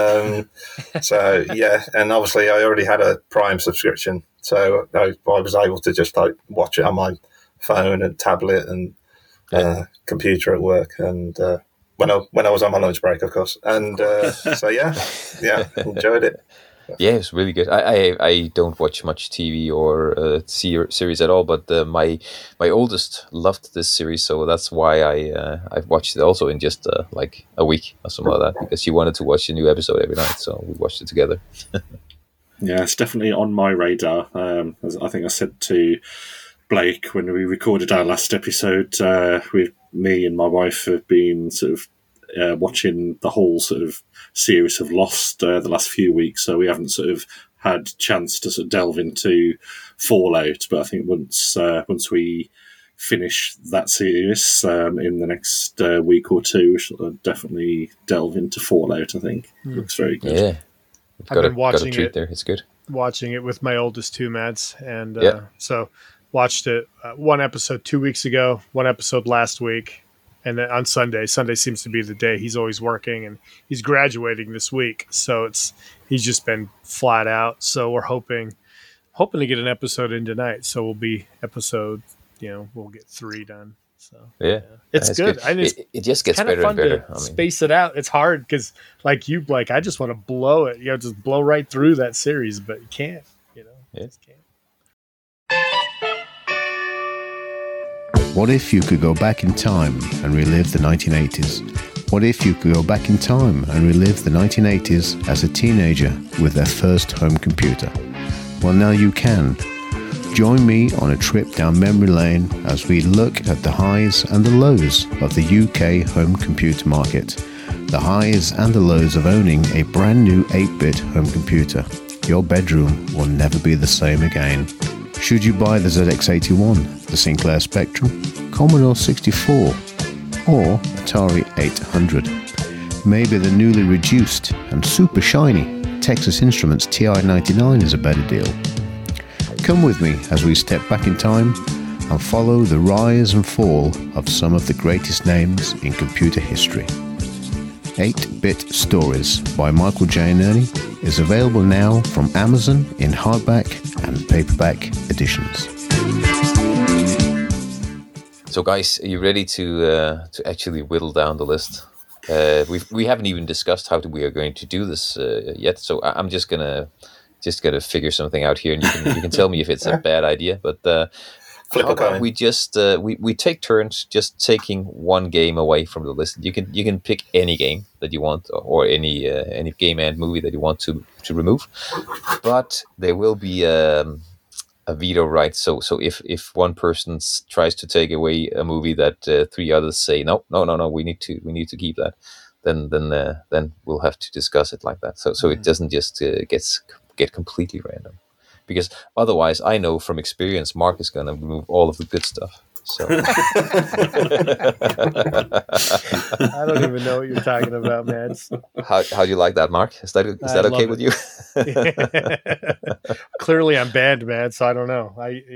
So yeah, and obviously I already had a Prime subscription, so I was able to just like watch it on my phone and tablet and computer at work, and when I was on my lunch break, of course. And so yeah, enjoyed it. Yeah, it's really good. I don't watch much TV or series at all, but my oldest loved this series, so that's why I've watched it also in just like a week or something like that, because she wanted to watch a new episode every night, so we watched it together. Yeah, it's definitely on my radar. As I think I said to Blake when we recorded our last episode, with me and my wife have been sort of watching the whole sort of series of Lost the last few weeks, so we haven't sort of had chance to sort of delve into Fallout. But I think once we finish that series in the next week or two, we shall definitely delve into Fallout. I think it looks very good. Yeah, I've been watching it. There, it's good. Watching it with my oldest too, Mads, and so watched it 1 episode 2 weeks ago, 1 episode last week. And then on Sunday seems to be the day. He's always working, and he's graduating this week, so he's just been flat out. So we're hoping to get an episode in tonight. So we'll be episode, we'll get 3 done. So yeah, it's good. It just gets better and better. Space it out. It's hard because, like you, Blake, I just want to blow it. Just blow right through that series, but you can't. Just can't. What if you could go back in time and relive the 1980s? What if you could go back in time and relive the 1980s as a teenager with their first home computer? Well, now you can. Join me on a trip down memory lane as we look at the highs and the lows of the UK home computer market. The highs and the lows of owning a brand new 8-bit home computer. Your bedroom will never be the same again. Should you buy the ZX81, the Sinclair Spectrum, Commodore 64, or Atari 800? Maybe the newly reduced and super shiny Texas Instruments TI-99 is a better deal. Come with me as we step back in time and follow the rise and fall of some of the greatest names in computer history. 8-Bit Stories by Michael J. Nerney is available now from Amazon in hardback and paperback editions. So, guys, are you ready to actually whittle down the list? We haven't even discussed how we are going to do this yet. So I'm just gonna figure something out here, and you can tell me if it's a bad idea. But how about we just we take turns just taking one game away from the list. You can pick any game that you want, or any game and movie that you want to remove, but there will be a veto right. So if one person tries to take away a movie that 3 others say no, we need to keep that, then we'll have to discuss it like that. So it doesn't just get completely random. Because otherwise, I know from experience, Mark is going to remove all of the good stuff. So I don't even know what you're talking about, man. how do you like that, Mark? Is that I okay love with it. you? Clearly, I'm banned, man. So I don't know.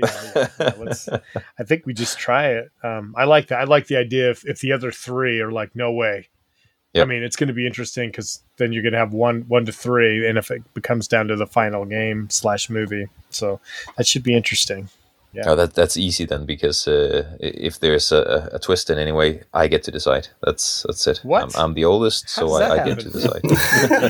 I think we just try it. I like that. I like the idea if the other three are like, no way. Yep. I mean, it's going to be interesting because then you're going to have one to three, and if it becomes down to the final game / movie, so that should be interesting. Yeah. No, that's easy then, because if there's a twist in any way, I get to decide. That's it. What? I'm the oldest, How so does that I get happen? to decide. The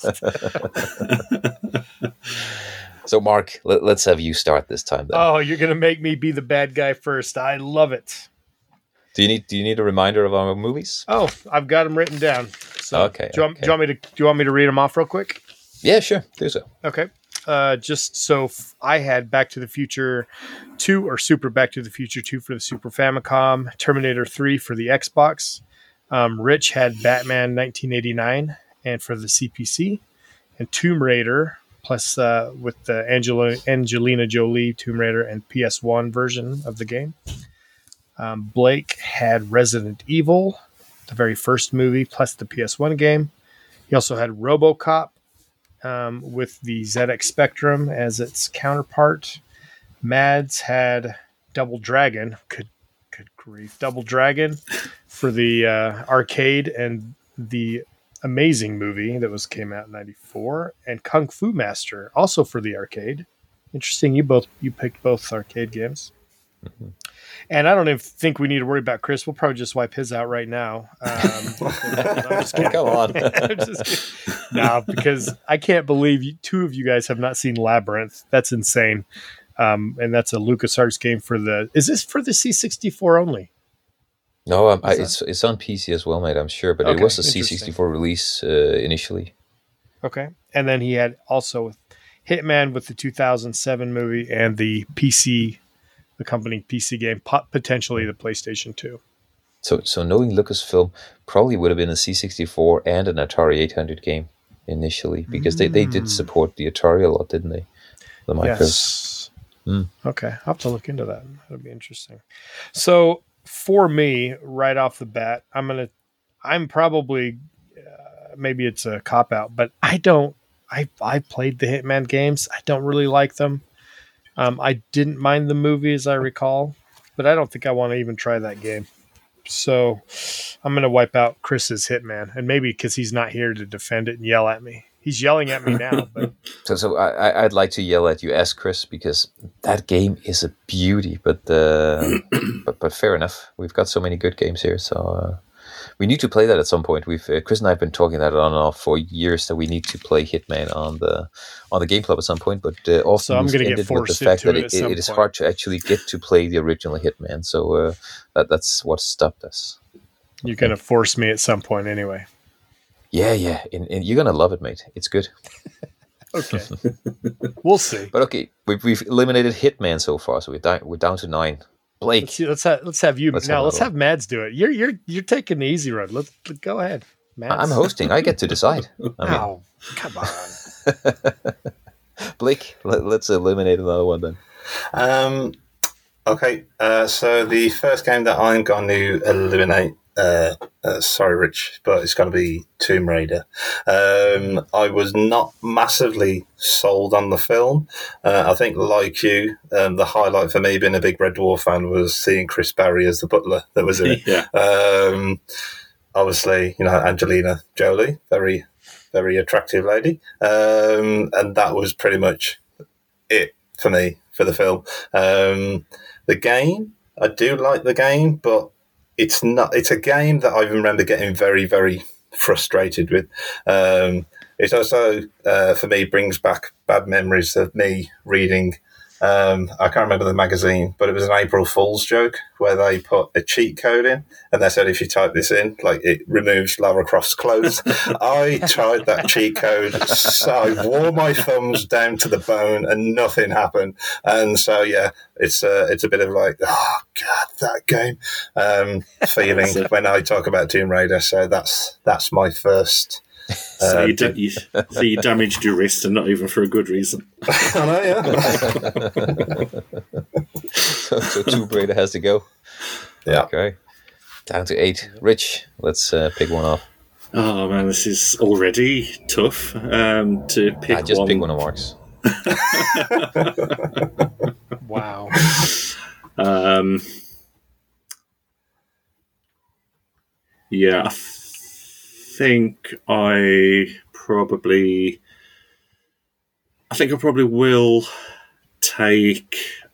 oldest. So, Mark, let's have you start this time then. Oh, you're going to make me be the bad guy first. I love it. Do you need a reminder of our movies? Oh, I've got them written down. So Okay, Do you want me to read them off real quick? Yeah, sure. Do so. Okay. Just so I had Back to the Future 2 or Super Back to the Future 2 for the Super Famicom, Terminator 3 for the Xbox. Rich had Batman 1989 and for the CPC, and Tomb Raider plus with the Angelina Jolie Tomb Raider and PS1 version of the game. Blake had Resident Evil, the very first movie, plus the PS1 game. He also had RoboCop with the ZX Spectrum as its counterpart. Mads had Double Dragon. Good grief. Double Dragon for the arcade, and the amazing movie that came out in 94, and Kung Fu Master also for the arcade. Interesting. You picked both arcade games. Mm-hmm. And I don't even think we need to worry about Chris. We'll probably just wipe his out right now. I'm just kidding. Come on. I'm just kidding. No, because I can't believe two of you guys have not seen Labyrinth. That's insane. And that's a LucasArts game is this for the C64 only? No, it's on PC as well, mate, I'm sure. But Okay, it was a C64 release initially. Okay. And then he had also Hitman with the 2007 movie and the PC, the company PC game, potentially the PlayStation 2. So knowing Lucasfilm, probably would have been a C64 and an Atari 800 game initially, because they did support the Atari a lot, didn't they? The micros. Yes. Okay, I'll have to look into that. That'll be interesting. So for me, right off the bat, I'm probably maybe it's a cop out, but I played the Hitman games. I don't really like them. I didn't mind the movie, as I recall, but I don't think I want to even try that game. So I'm going to wipe out Chris's Hitman, and maybe because he's not here to defend it and yell at me. He's yelling at me now. But So I'd like to yell at you as Chris, because that game is a beauty. But fair enough. We've got so many good games here, so we need to play that at some point. Chris and I have been talking that on and off for years, that we need to play Hitman on the Game Club at some point. But also, so I'm going to get with forced the fact into that it it is hard to actually get to play the original Hitman. So that's what stopped us. You're going to force me at some point anyway. Yeah, and you're gonna love it, mate. It's good. Okay, we'll see. But okay, we've eliminated Hitman so far, so we're down to 9. Blake, let's have you now. Let's have Mads do it. You're taking the easy road. Let's go ahead, Mads. I'm hosting. I get to decide. Oh, come on, Blake. Let's eliminate another one then. Okay, so the first game that I'm going to eliminate. Sorry, Rich, but it's going to be Tomb Raider. I was not massively sold on the film. I think, like you, the highlight for me, being a big Red Dwarf fan, was seeing Chris Barry as the butler that was in it. Yeah. Obviously, Angelina Jolie, very, very attractive lady. And that was pretty much it for me for the film. The game, I do like the game, but it's a game that I remember getting very, very frustrated with. It also, for me, brings back bad memories of me reading, I can't remember the magazine, but it was an April Fool's joke where they put a cheat code in, and they said if you type this in, like, it removes Lara Croft's clothes. I tried that cheat code, so I wore my thumbs down to the bone and nothing happened. And so, yeah, it's a bit of like, oh, God, that game feeling when I talk about Tomb Raider. So that's my first So you damaged your wrist, and not even for a good reason. I know, yeah. So Tomb Raider has to go. Yeah. Okay. Down to 8. Rich, let's pick one off. Oh man, this is already tough to pick Just one. pick one of Mark's. Wow. Yeah, I think I probably will take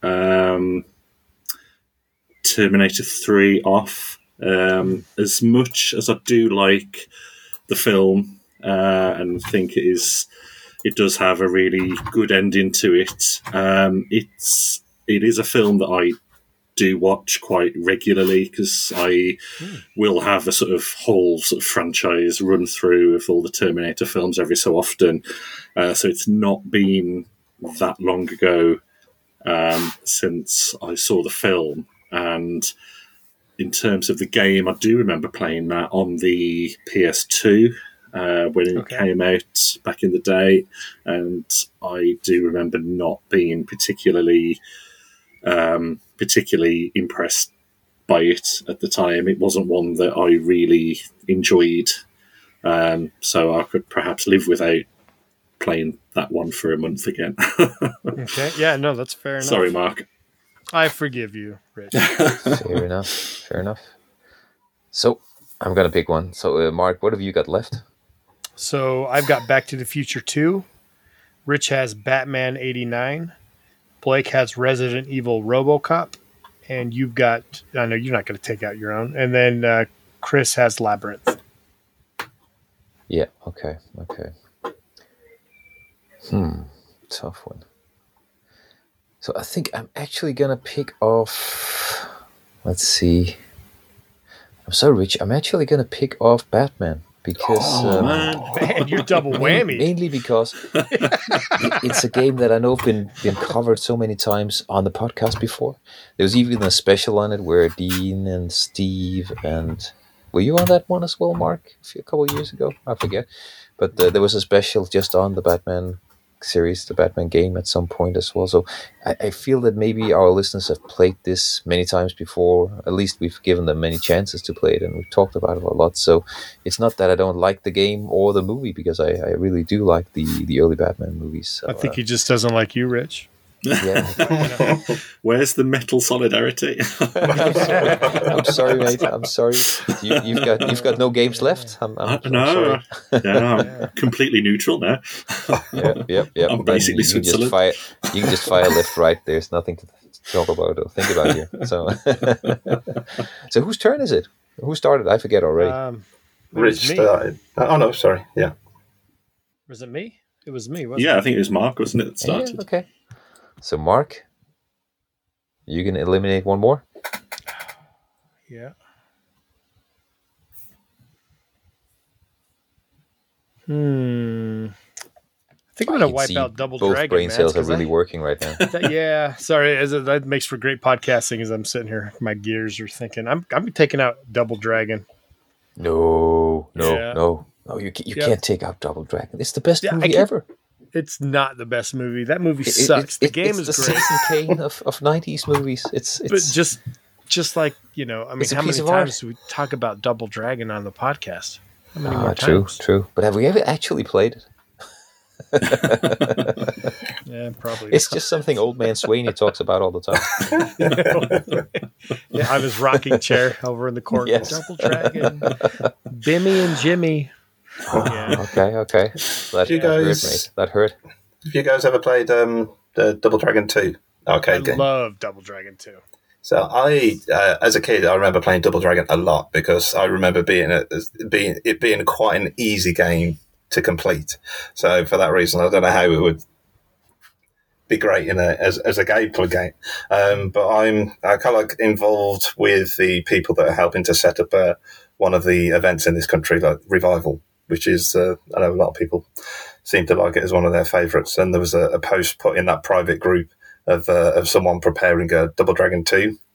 Terminator 3 off. As much as I do like the film and think it does have a really good ending to it. It is a film that I do watch quite regularly because I will have a sort of whole sort of franchise run through of all the Terminator films every so often. So it's not been that long ago since I saw the film. And in terms of the game, I do remember playing that on the PS2 when it came out back in the day. And I do remember not being particularly impressed by it at the time. It wasn't one that I really enjoyed. So I could perhaps live without playing that one for a month again. Okay. Yeah, no, that's fair enough. Sorry, Mark. I forgive you, Rich. Fair enough. So I'm going to pick one. So Mark, what have you got left? So I've got Back to the Future 2. Rich has Batman 89. Blake has Resident Evil RoboCop. And you've got, I know you're not going to take out your own. And then Chris has Labyrinth. Yeah, okay. Tough one. So I think I'm actually going to pick off, let's see. I'm sorry, Rich. I'm actually going to pick off Batman because... Man, you're double whammy. Mainly because it's a game that I know been covered so many times on the podcast before. There was even a special on it where Dean and Steve and... Were you on that one as well, Mark? A couple of years ago? I forget. But there was a special just on the Batman series, the Batman game at some point as well. So I feel that maybe our listeners have played this many times before. At least we've given them many chances to play it and we've talked about it a lot. So it's not that I don't like the game or the movie because I really do like the early Batman movies. So, I think he just doesn't like you, Rich. Yeah. Where's the metal solidarity? I'm sorry, mate. I'm sorry. You've got no games left. I'm sorry. I'm completely neutral now. Yep. I'm basically Switzerland. You can just fire left, right. There's nothing to talk about or think about here. So, so whose turn is it? Who started? I forget already. Rich started. Oh no, sorry. Yeah. Was it me? It was me, wasn't it? Yeah, I think it was Mark, wasn't it, that started? Yeah, okay. So, Mark, you can eliminate one more? Yeah. I think I'm going to wipe out Double both Dragon. Both brain cells are really working right now. Yeah, sorry. That makes for great podcasting as I'm sitting here. My gears are thinking. I'm taking out Double Dragon. No. You can't take out Double Dragon. It's the best movie ever. It's not the best movie. That movie sucks. The game is the great. Citizen Kane of 90s movies. It's but just like, I mean, how many times do we talk about Double Dragon on the podcast? How many more times? True. But have we ever actually played it? Yeah, probably. It's just something old man Sweeney talks about all the time. Yeah, on his rocking chair over in the corner. Yes. Double Dragon. Bimmy and Jimmy. Yeah. Okay. That hurt. Have you guys ever played the Double Dragon 2 arcade game? I love Double Dragon 2. So I, as a kid, I remember playing Double Dragon a lot because I remember it being quite an easy game to complete. So for that reason, I don't know how it would be great as a gameplay game. But I'm kind of like involved with the people that are helping to set up one of the events in this country, like Revival, which is, I know a lot of people seem to like it as one of their favourites. And there was a post put in that private group of someone preparing a Double Dragon 2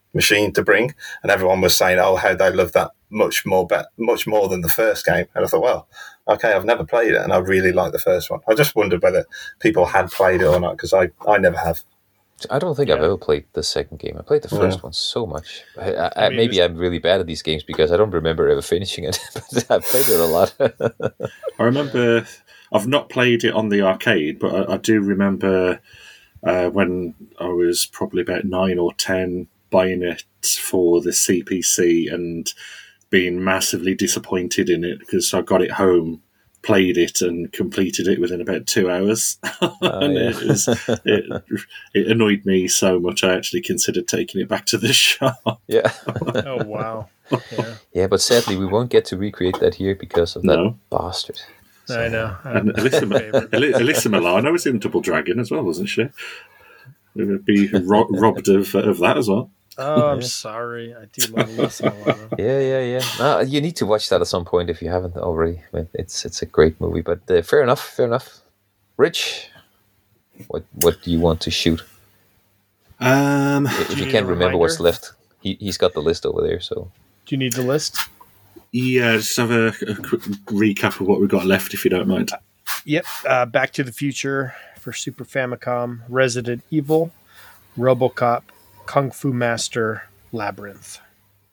machine to bring, and everyone was saying, "Oh, how they love that much more than the first game." And I thought, well, okay, I've never played it, and I really like the first one. I just wondered whether people had played it or not, because I never have. I don't think I've ever played the second game. I played the first one so much. Maybe I'm really bad at these games because I don't remember ever finishing it, but I played it a lot. I remember I've not played it on the arcade, but I do remember when I was probably about 9 or 10 buying it for the CPC and being massively disappointed in it because I got it home, played it, and completed it within about 2 hours. And it annoyed me so much I actually considered taking it back to the shop. Yeah. Oh, wow. Yeah, but sadly we won't get to recreate that here because of that bastard. I know. And Alyssa Milano was in Double Dragon as well, wasn't she? We would be robbed of that as well. Oh, I'm sorry. I do love Alyssa Milano. Yeah. You need to watch that at some point if you haven't already. It's a great movie, but fair enough. Rich, what do you want to shoot? If you can't remember what's left, he's got the list over there. So, do you need the list? Yeah, just have a quick recap of what we've got left, if you don't mind. Yep. Back to the Future for Super Famicom, Resident Evil, RoboCop, Kung Fu Master, Labyrinth.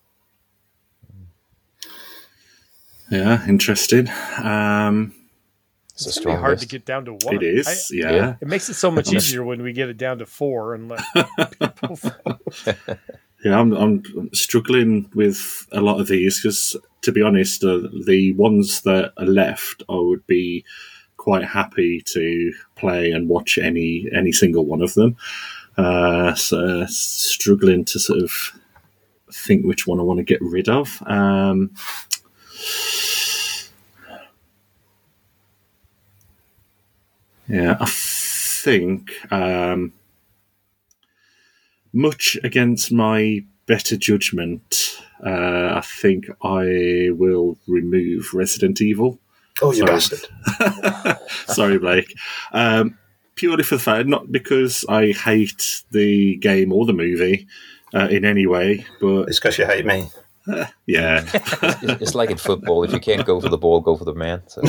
Yeah, interesting. It's really hard to get down to one. It is, yeah. It makes it so much easier when we get it down to 4 and let people vote. Yeah, I'm struggling with a lot of these because, to be honest, the ones that are left, I would be quite happy to play and watch any single one of them. So struggling to sort of think which one I want to get rid of. Yeah, I think much against my better judgment, I think I will remove Resident Evil. Oh, you bastard. Sorry, Blake. Purely for the fact, not because I hate the game or the movie in any way, but... It's because you hate me. Yeah. It's like in football. If you can't go for the ball, go for the man. So.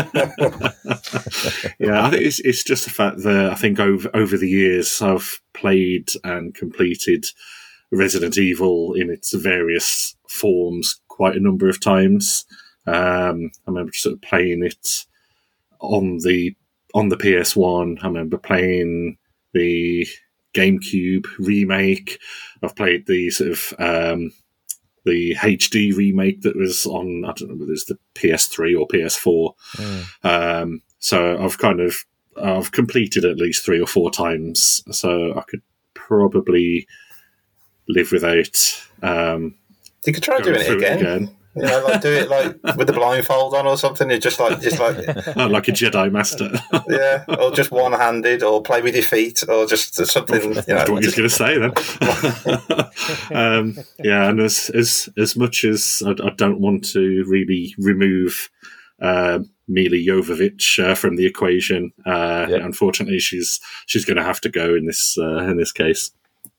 Yeah, I think it's just the fact that I think over the years I've played and completed Resident Evil in its various forms quite a number of times. I remember sort of playing it on the PS1. I remember playing the GameCube remake. I've played the sort of the HD remake that was on, I don't know whether it's the PS3 or PS4. So I've completed at least 3 or 4 times. So I could probably live without. You could try doing it again. You know, like do it like with the blindfold on or something. You're just like like a Jedi Master. Yeah, or just one-handed, or play with your feet, or just something. You know, what you was going to say then. Yeah, and as much as I don't want to really remove Mila Jovovich from the equation, unfortunately, she's going to have to go in this case.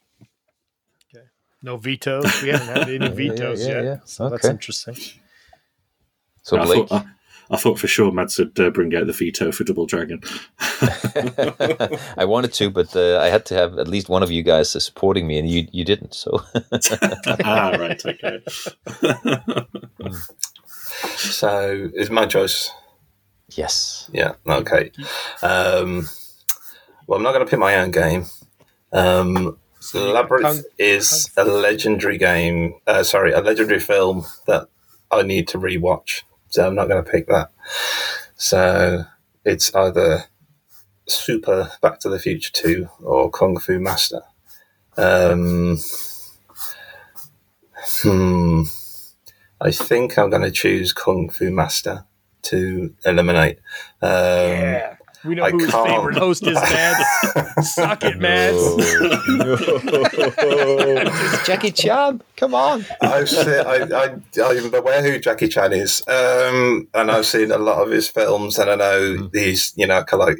No vetoes. We haven't had any vetoes yet. Yeah. So that's interesting. So Blake, I thought for sure Mads would bring out the veto for Double Dragon. I wanted to, but I had to have at least one of you guys supporting me, and you didn't. So right, okay. So is my choice? Yes. Yeah. Okay. Well, I'm not going to pick my own game. Labyrinth is a legendary game. A legendary film that I need to rewatch. So I'm not going to pick that. So it's either Super Back to the Future 2 or Kung Fu Master. I think I'm going to choose Kung Fu Master to eliminate. Yeah. We know who his favorite host is, Mads. Suck it, Mads. It's Jackie Chan. Come on. I'm aware who Jackie Chan is, and I've seen a lot of his films, and I know he's, I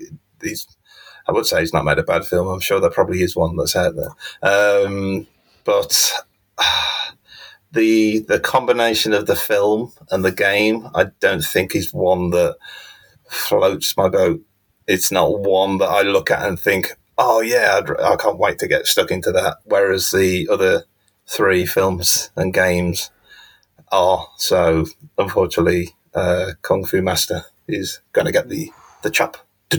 would say he's not made a bad film. I'm sure there probably is one that's out there, but the combination of the film and the game, I don't think is one that floats my boat. It's not one that I look at and think, oh yeah, I can't wait to get stuck into that. Whereas the other 3 films and games are. So unfortunately, Kung Fu Master is going to get the chop.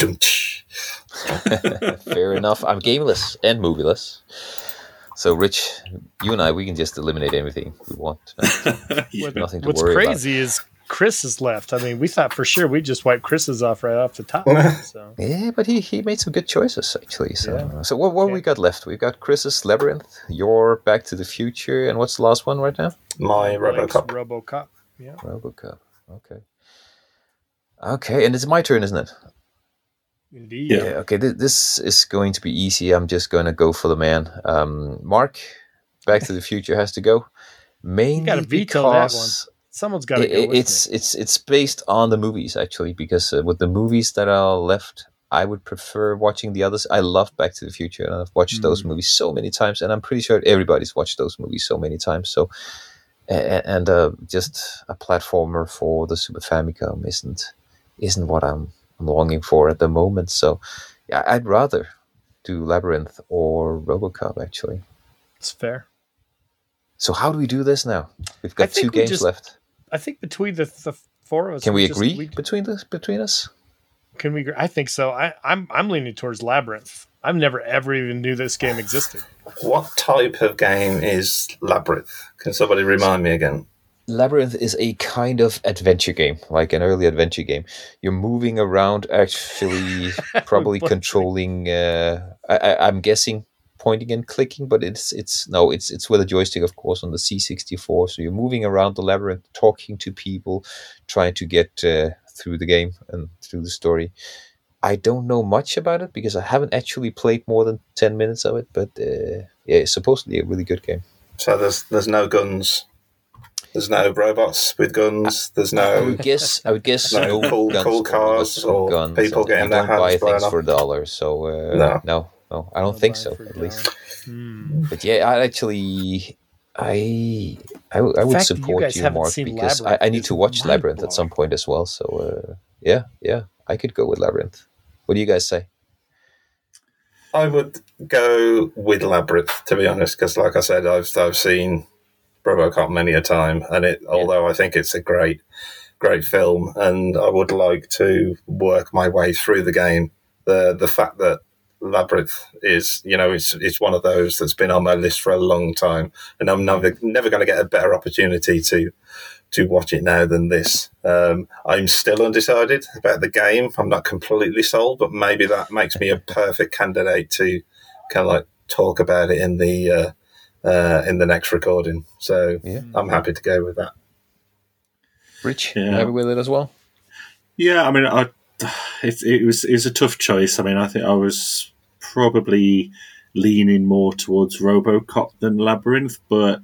Fair enough. I'm gameless and movieless. So, Rich, you and I, we can just eliminate everything we want. Yeah. Nothing to What's worry crazy is Chris is left. I mean, we thought for sure we'd just wipe Chris's off right off the top. So. about. Yeah, but he made some good choices, actually. So, Yeah. so what we got left? We've got Chris's Labyrinth, your Back to the Future, and what's the last one right now? My Blake's RoboCop. RoboCop. Yeah. RoboCop. Okay, and it's my turn, isn't it? Indeed. Yeah. Okay, this is going to be easy. I'm just going to go for the man. Mark, Back to the Future has to go. Mainly gotta veto that because Someone's got to go with it's based on the movies, actually, because with the movies that are left, I would prefer watching the others. I love Back to the Future, and I've watched those movies so many times, and I'm pretty sure everybody's watched those movies so many times. So, and just a platformer for the Super Famicom isn't what I'm longing for at the moment. So, yeah, I'd rather do Labyrinth or RoboCop, actually. It's fair. So how do we do this now? We've got think 2 we games just- left. I think between the 4 of us, Can we just- agree between us? Can we? I think so. I'm leaning towards Labyrinth. I've never ever even knew this game existed. What type of game is Labyrinth? Can somebody remind me again? Labyrinth is a kind of adventure game, like an early adventure game. You're moving around, actually, probably What? controlling. I'm guessing pointing and clicking, but it's with a joystick, of course, on the C64. So you're moving around the labyrinth, talking to people, trying to get through the game and through the story. I don't know much about it because I haven't actually played more than 10 minutes of it, but yeah, it's supposedly a really good game. So there's no guns. There's no robots with guns. There's I no would guess No no cool guns cars or guns. people getting You their don't buy hands blown things off. for dollars. So no, I don't think so. At least, but yeah, I actually, I would fact that you support guys you, haven't Mark, seen because Labyrinth I need is to watch Labyrinth at mind-blowing. some point as well. So yeah, I could go with Labyrinth. What do you guys say? I would go with Labyrinth, to be honest, because like I said, I've seen RoboCop many a time, and although I think it's a great film, and I would like to work my way through the game, the fact that Labyrinth is, it's one of those that's been on my list for a long time, and I'm never going to get a better opportunity to watch it now than this. I'm still undecided about the game. I'm not completely sold, but maybe that makes me a perfect candidate to kind of like talk about it in the next recording. So Yeah. I'm happy to go with that. Rich, Yeah. you happy with it as well? Yeah, I mean, it was a tough choice. I mean, I think I was probably leaning more towards RoboCop than Labyrinth, but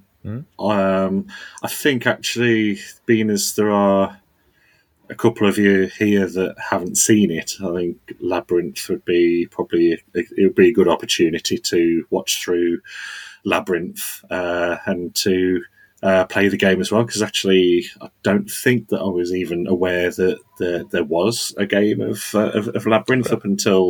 I think actually, being as there are a couple of you here that haven't seen it, I think Labyrinth would be a good opportunity to watch through Labyrinth and to play the game as well, because actually I don't think that I was even aware that there was a game of Labyrinth up until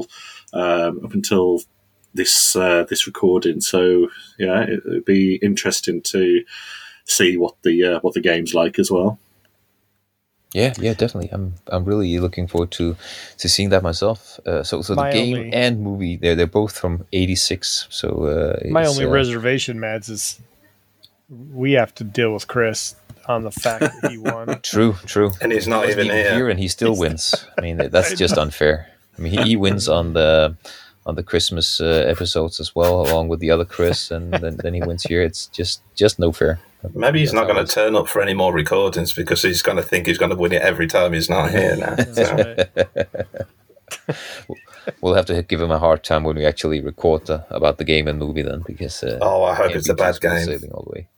this recording. So yeah, it'd be interesting to see what the game's like as well. Yeah, definitely. I'm really looking forward to seeing that myself. So the My game only- and movie, they're both from '86. So My it's, only reservation, Mads, is we have to deal with Chris on the fact that he won. True. And he's not He wasn't even here. and he still wins. I mean, that's just unfair. I mean, he wins on the Christmas episodes as well, along with the other Chris, and then he wins here. It's just no fair. Maybe he's That's not how going it to turn up for any more recordings because he's going to think he's going to win it every time he's not here now. That's So, right. We'll have to give him a hard time when we actually record about the game and movie then, because I hope can't it's be a bad just smooth game. sailing all the way.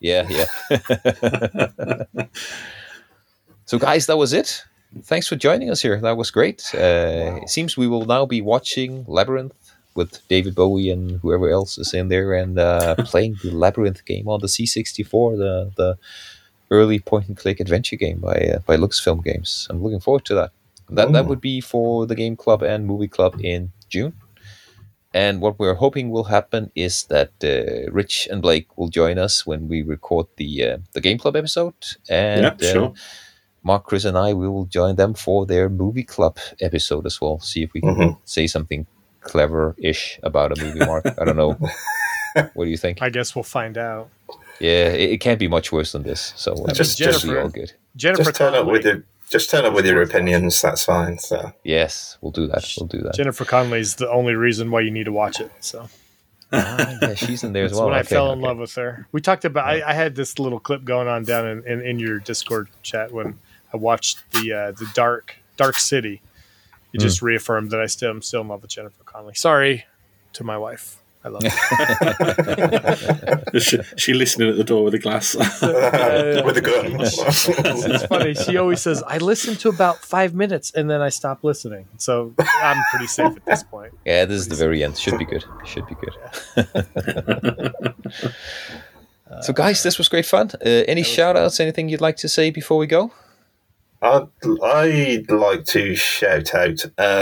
Yeah. So guys, that was it. Thanks for joining us here. That was great. It seems we will now be watching Labyrinth with David Bowie and whoever else is in there, and playing the Labyrinth game on the C64, the early point-and-click adventure game by Lucasfilm Games. I'm looking forward to that. That would be for the Game Club and Movie Club in June. And what we're hoping will happen is that Rich and Blake will join us when we record the Game Club episode, and sure. Mark, Chris, and I, we will join them for their Movie Club episode as well. See if we can say something clever-ish about a movie, Mark. I don't know. What do you think? I guess we'll find out. Yeah, it can't be much worse than this. So just be all good. Jennifer, just turn up with your opinions. That's fine. So yes, we'll do that. Jennifer Connelly's the only reason why you need to watch it. So yeah, she's in there as that's well. when I fell in love with her. We talked about. I had this little clip going on down in your Discord chat when I watched the Dark City. It just reaffirmed that I'm still in love with Jennifer Connelly. Sorry to my wife. I love her. She listening at the door with a glass. with a gun. It's funny. She always says, I listen to about 5 minutes and then I stop listening. So I'm pretty safe at this point. Yeah, this is the very end. Should be good. So guys, this was great fun. Any shout-outs, anything you'd like to say before we go? I'd like to shout out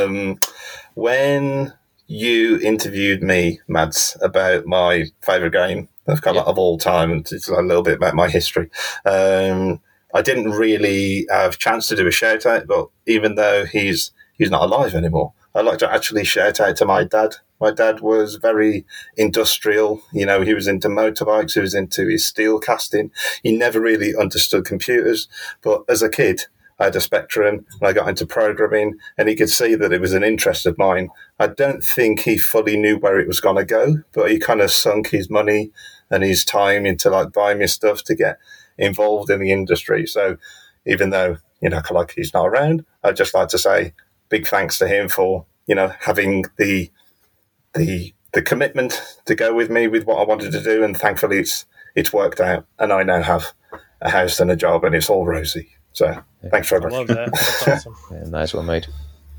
when you interviewed me, Mads, about my favourite game of all time, and it's a little bit about my history. I didn't really have a chance to do a shout out, but even though he's not alive anymore, I'd like to actually shout out to my dad. My dad was very industrial. He was into motorbikes. He was into his steel casting. He never really understood computers, but as a kid, I had a Spectrum and I got into programming, and he could see that it was an interest of mine. I don't think he fully knew where it was going to go, but he kind of sunk his money and his time into buying me stuff to get involved in the industry. So even though, he's not around, I'd just like to say big thanks to him for, having the commitment to go with me with what I wanted to do. And thankfully it's worked out, and I now have a house and a job, and it's all rosy. So thanks very much. I love that. That's awesome. Yeah, nice one, mate.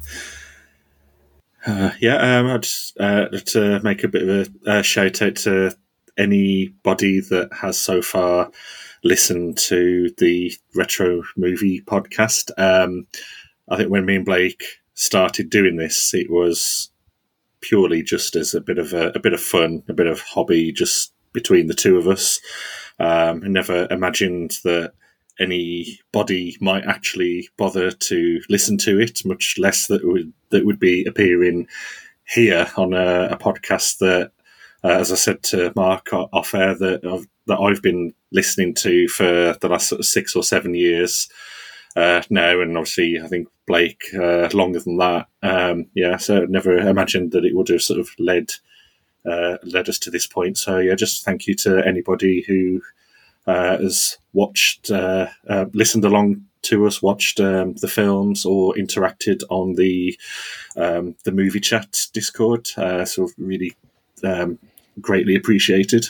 I'd just to make a bit of a shout out to anybody that has so far listened to the Retro Movie Podcast. I think when me and Blake started doing this, it was purely just as a bit of fun, a bit of hobby, just between the two of us. I never imagined that anybody might actually bother to listen to it, much less that would be appearing here on a podcast that, as I said to Mark off air, that I've been listening to for the last sort of 6 or 7 years now, and obviously I think Blake longer than that. So never imagined that it would have sort of led us to this point. So just thank you to anybody who has watched, listened along to us, watched the films, or interacted on the movie chat Discord. So really greatly appreciated.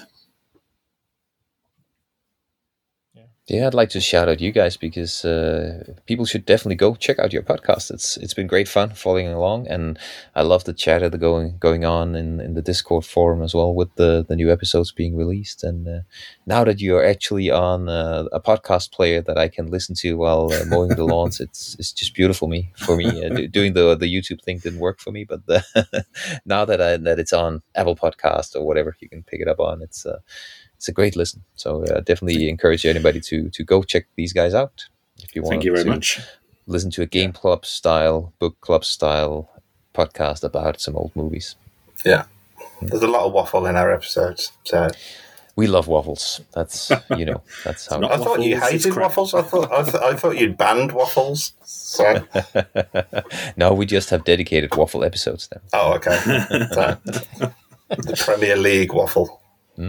Yeah, I'd like to shout out you guys because people should definitely go check out your podcast. It's been great fun following along, and I love the chatter that going on in the Discord forum as well with the new episodes being released. And now that you're actually on a podcast player that I can listen to while mowing the lawns, it's just beautiful for me. Doing the YouTube thing didn't work for me, but now that it's on Apple Podcast or whatever you can pick it up on, it's a great listen. So definitely encourage anybody to go check these guys out if you want. Thank you very much. Listen to a game club style, book club style podcast about some old movies. Yeah, there's a lot of waffle in our episodes. So we love waffles. That's that's how. I thought you hated waffles. I thought you'd banned waffles. So. No, we just have dedicated waffle episodes now. Oh, okay. So, the Premier League waffle.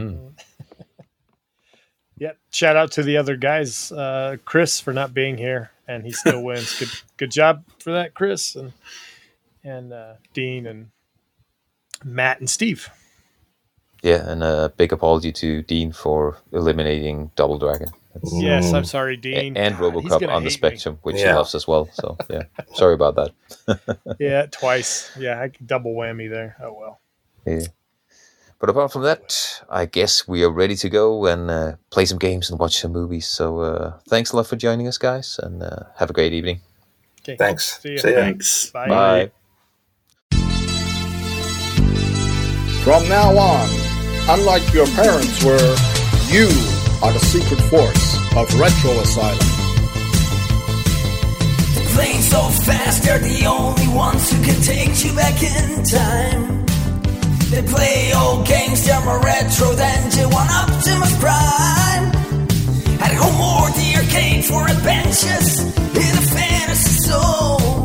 Yep. Shout out to the other guys, Chris, for not being here, and he still wins. Good job for that, Chris, and Dean and Matt and Steve. Yeah, and a big apology to Dean for eliminating Double Dragon. Yes, I'm sorry, Dean. And RoboCop on the Spectrum, which he loves as well. So yeah, sorry about that. Yeah, twice. Yeah, double whammy there. Oh well. Yeah. But apart from that, I guess we are ready to go and play some games and watch some movies. So thanks a lot for joining us, guys, and have a great evening. Okay. Thanks. See ya. See ya. Thanks. Bye. Bye. From now on, unlike your parents were, you are the secret force of Retro Asylum. Playing so fast, they're the only ones who can take you back in time. They play old games, they're more retro than J1 Optimus Prime. At home or the arcade for adventures in a fantasy zone.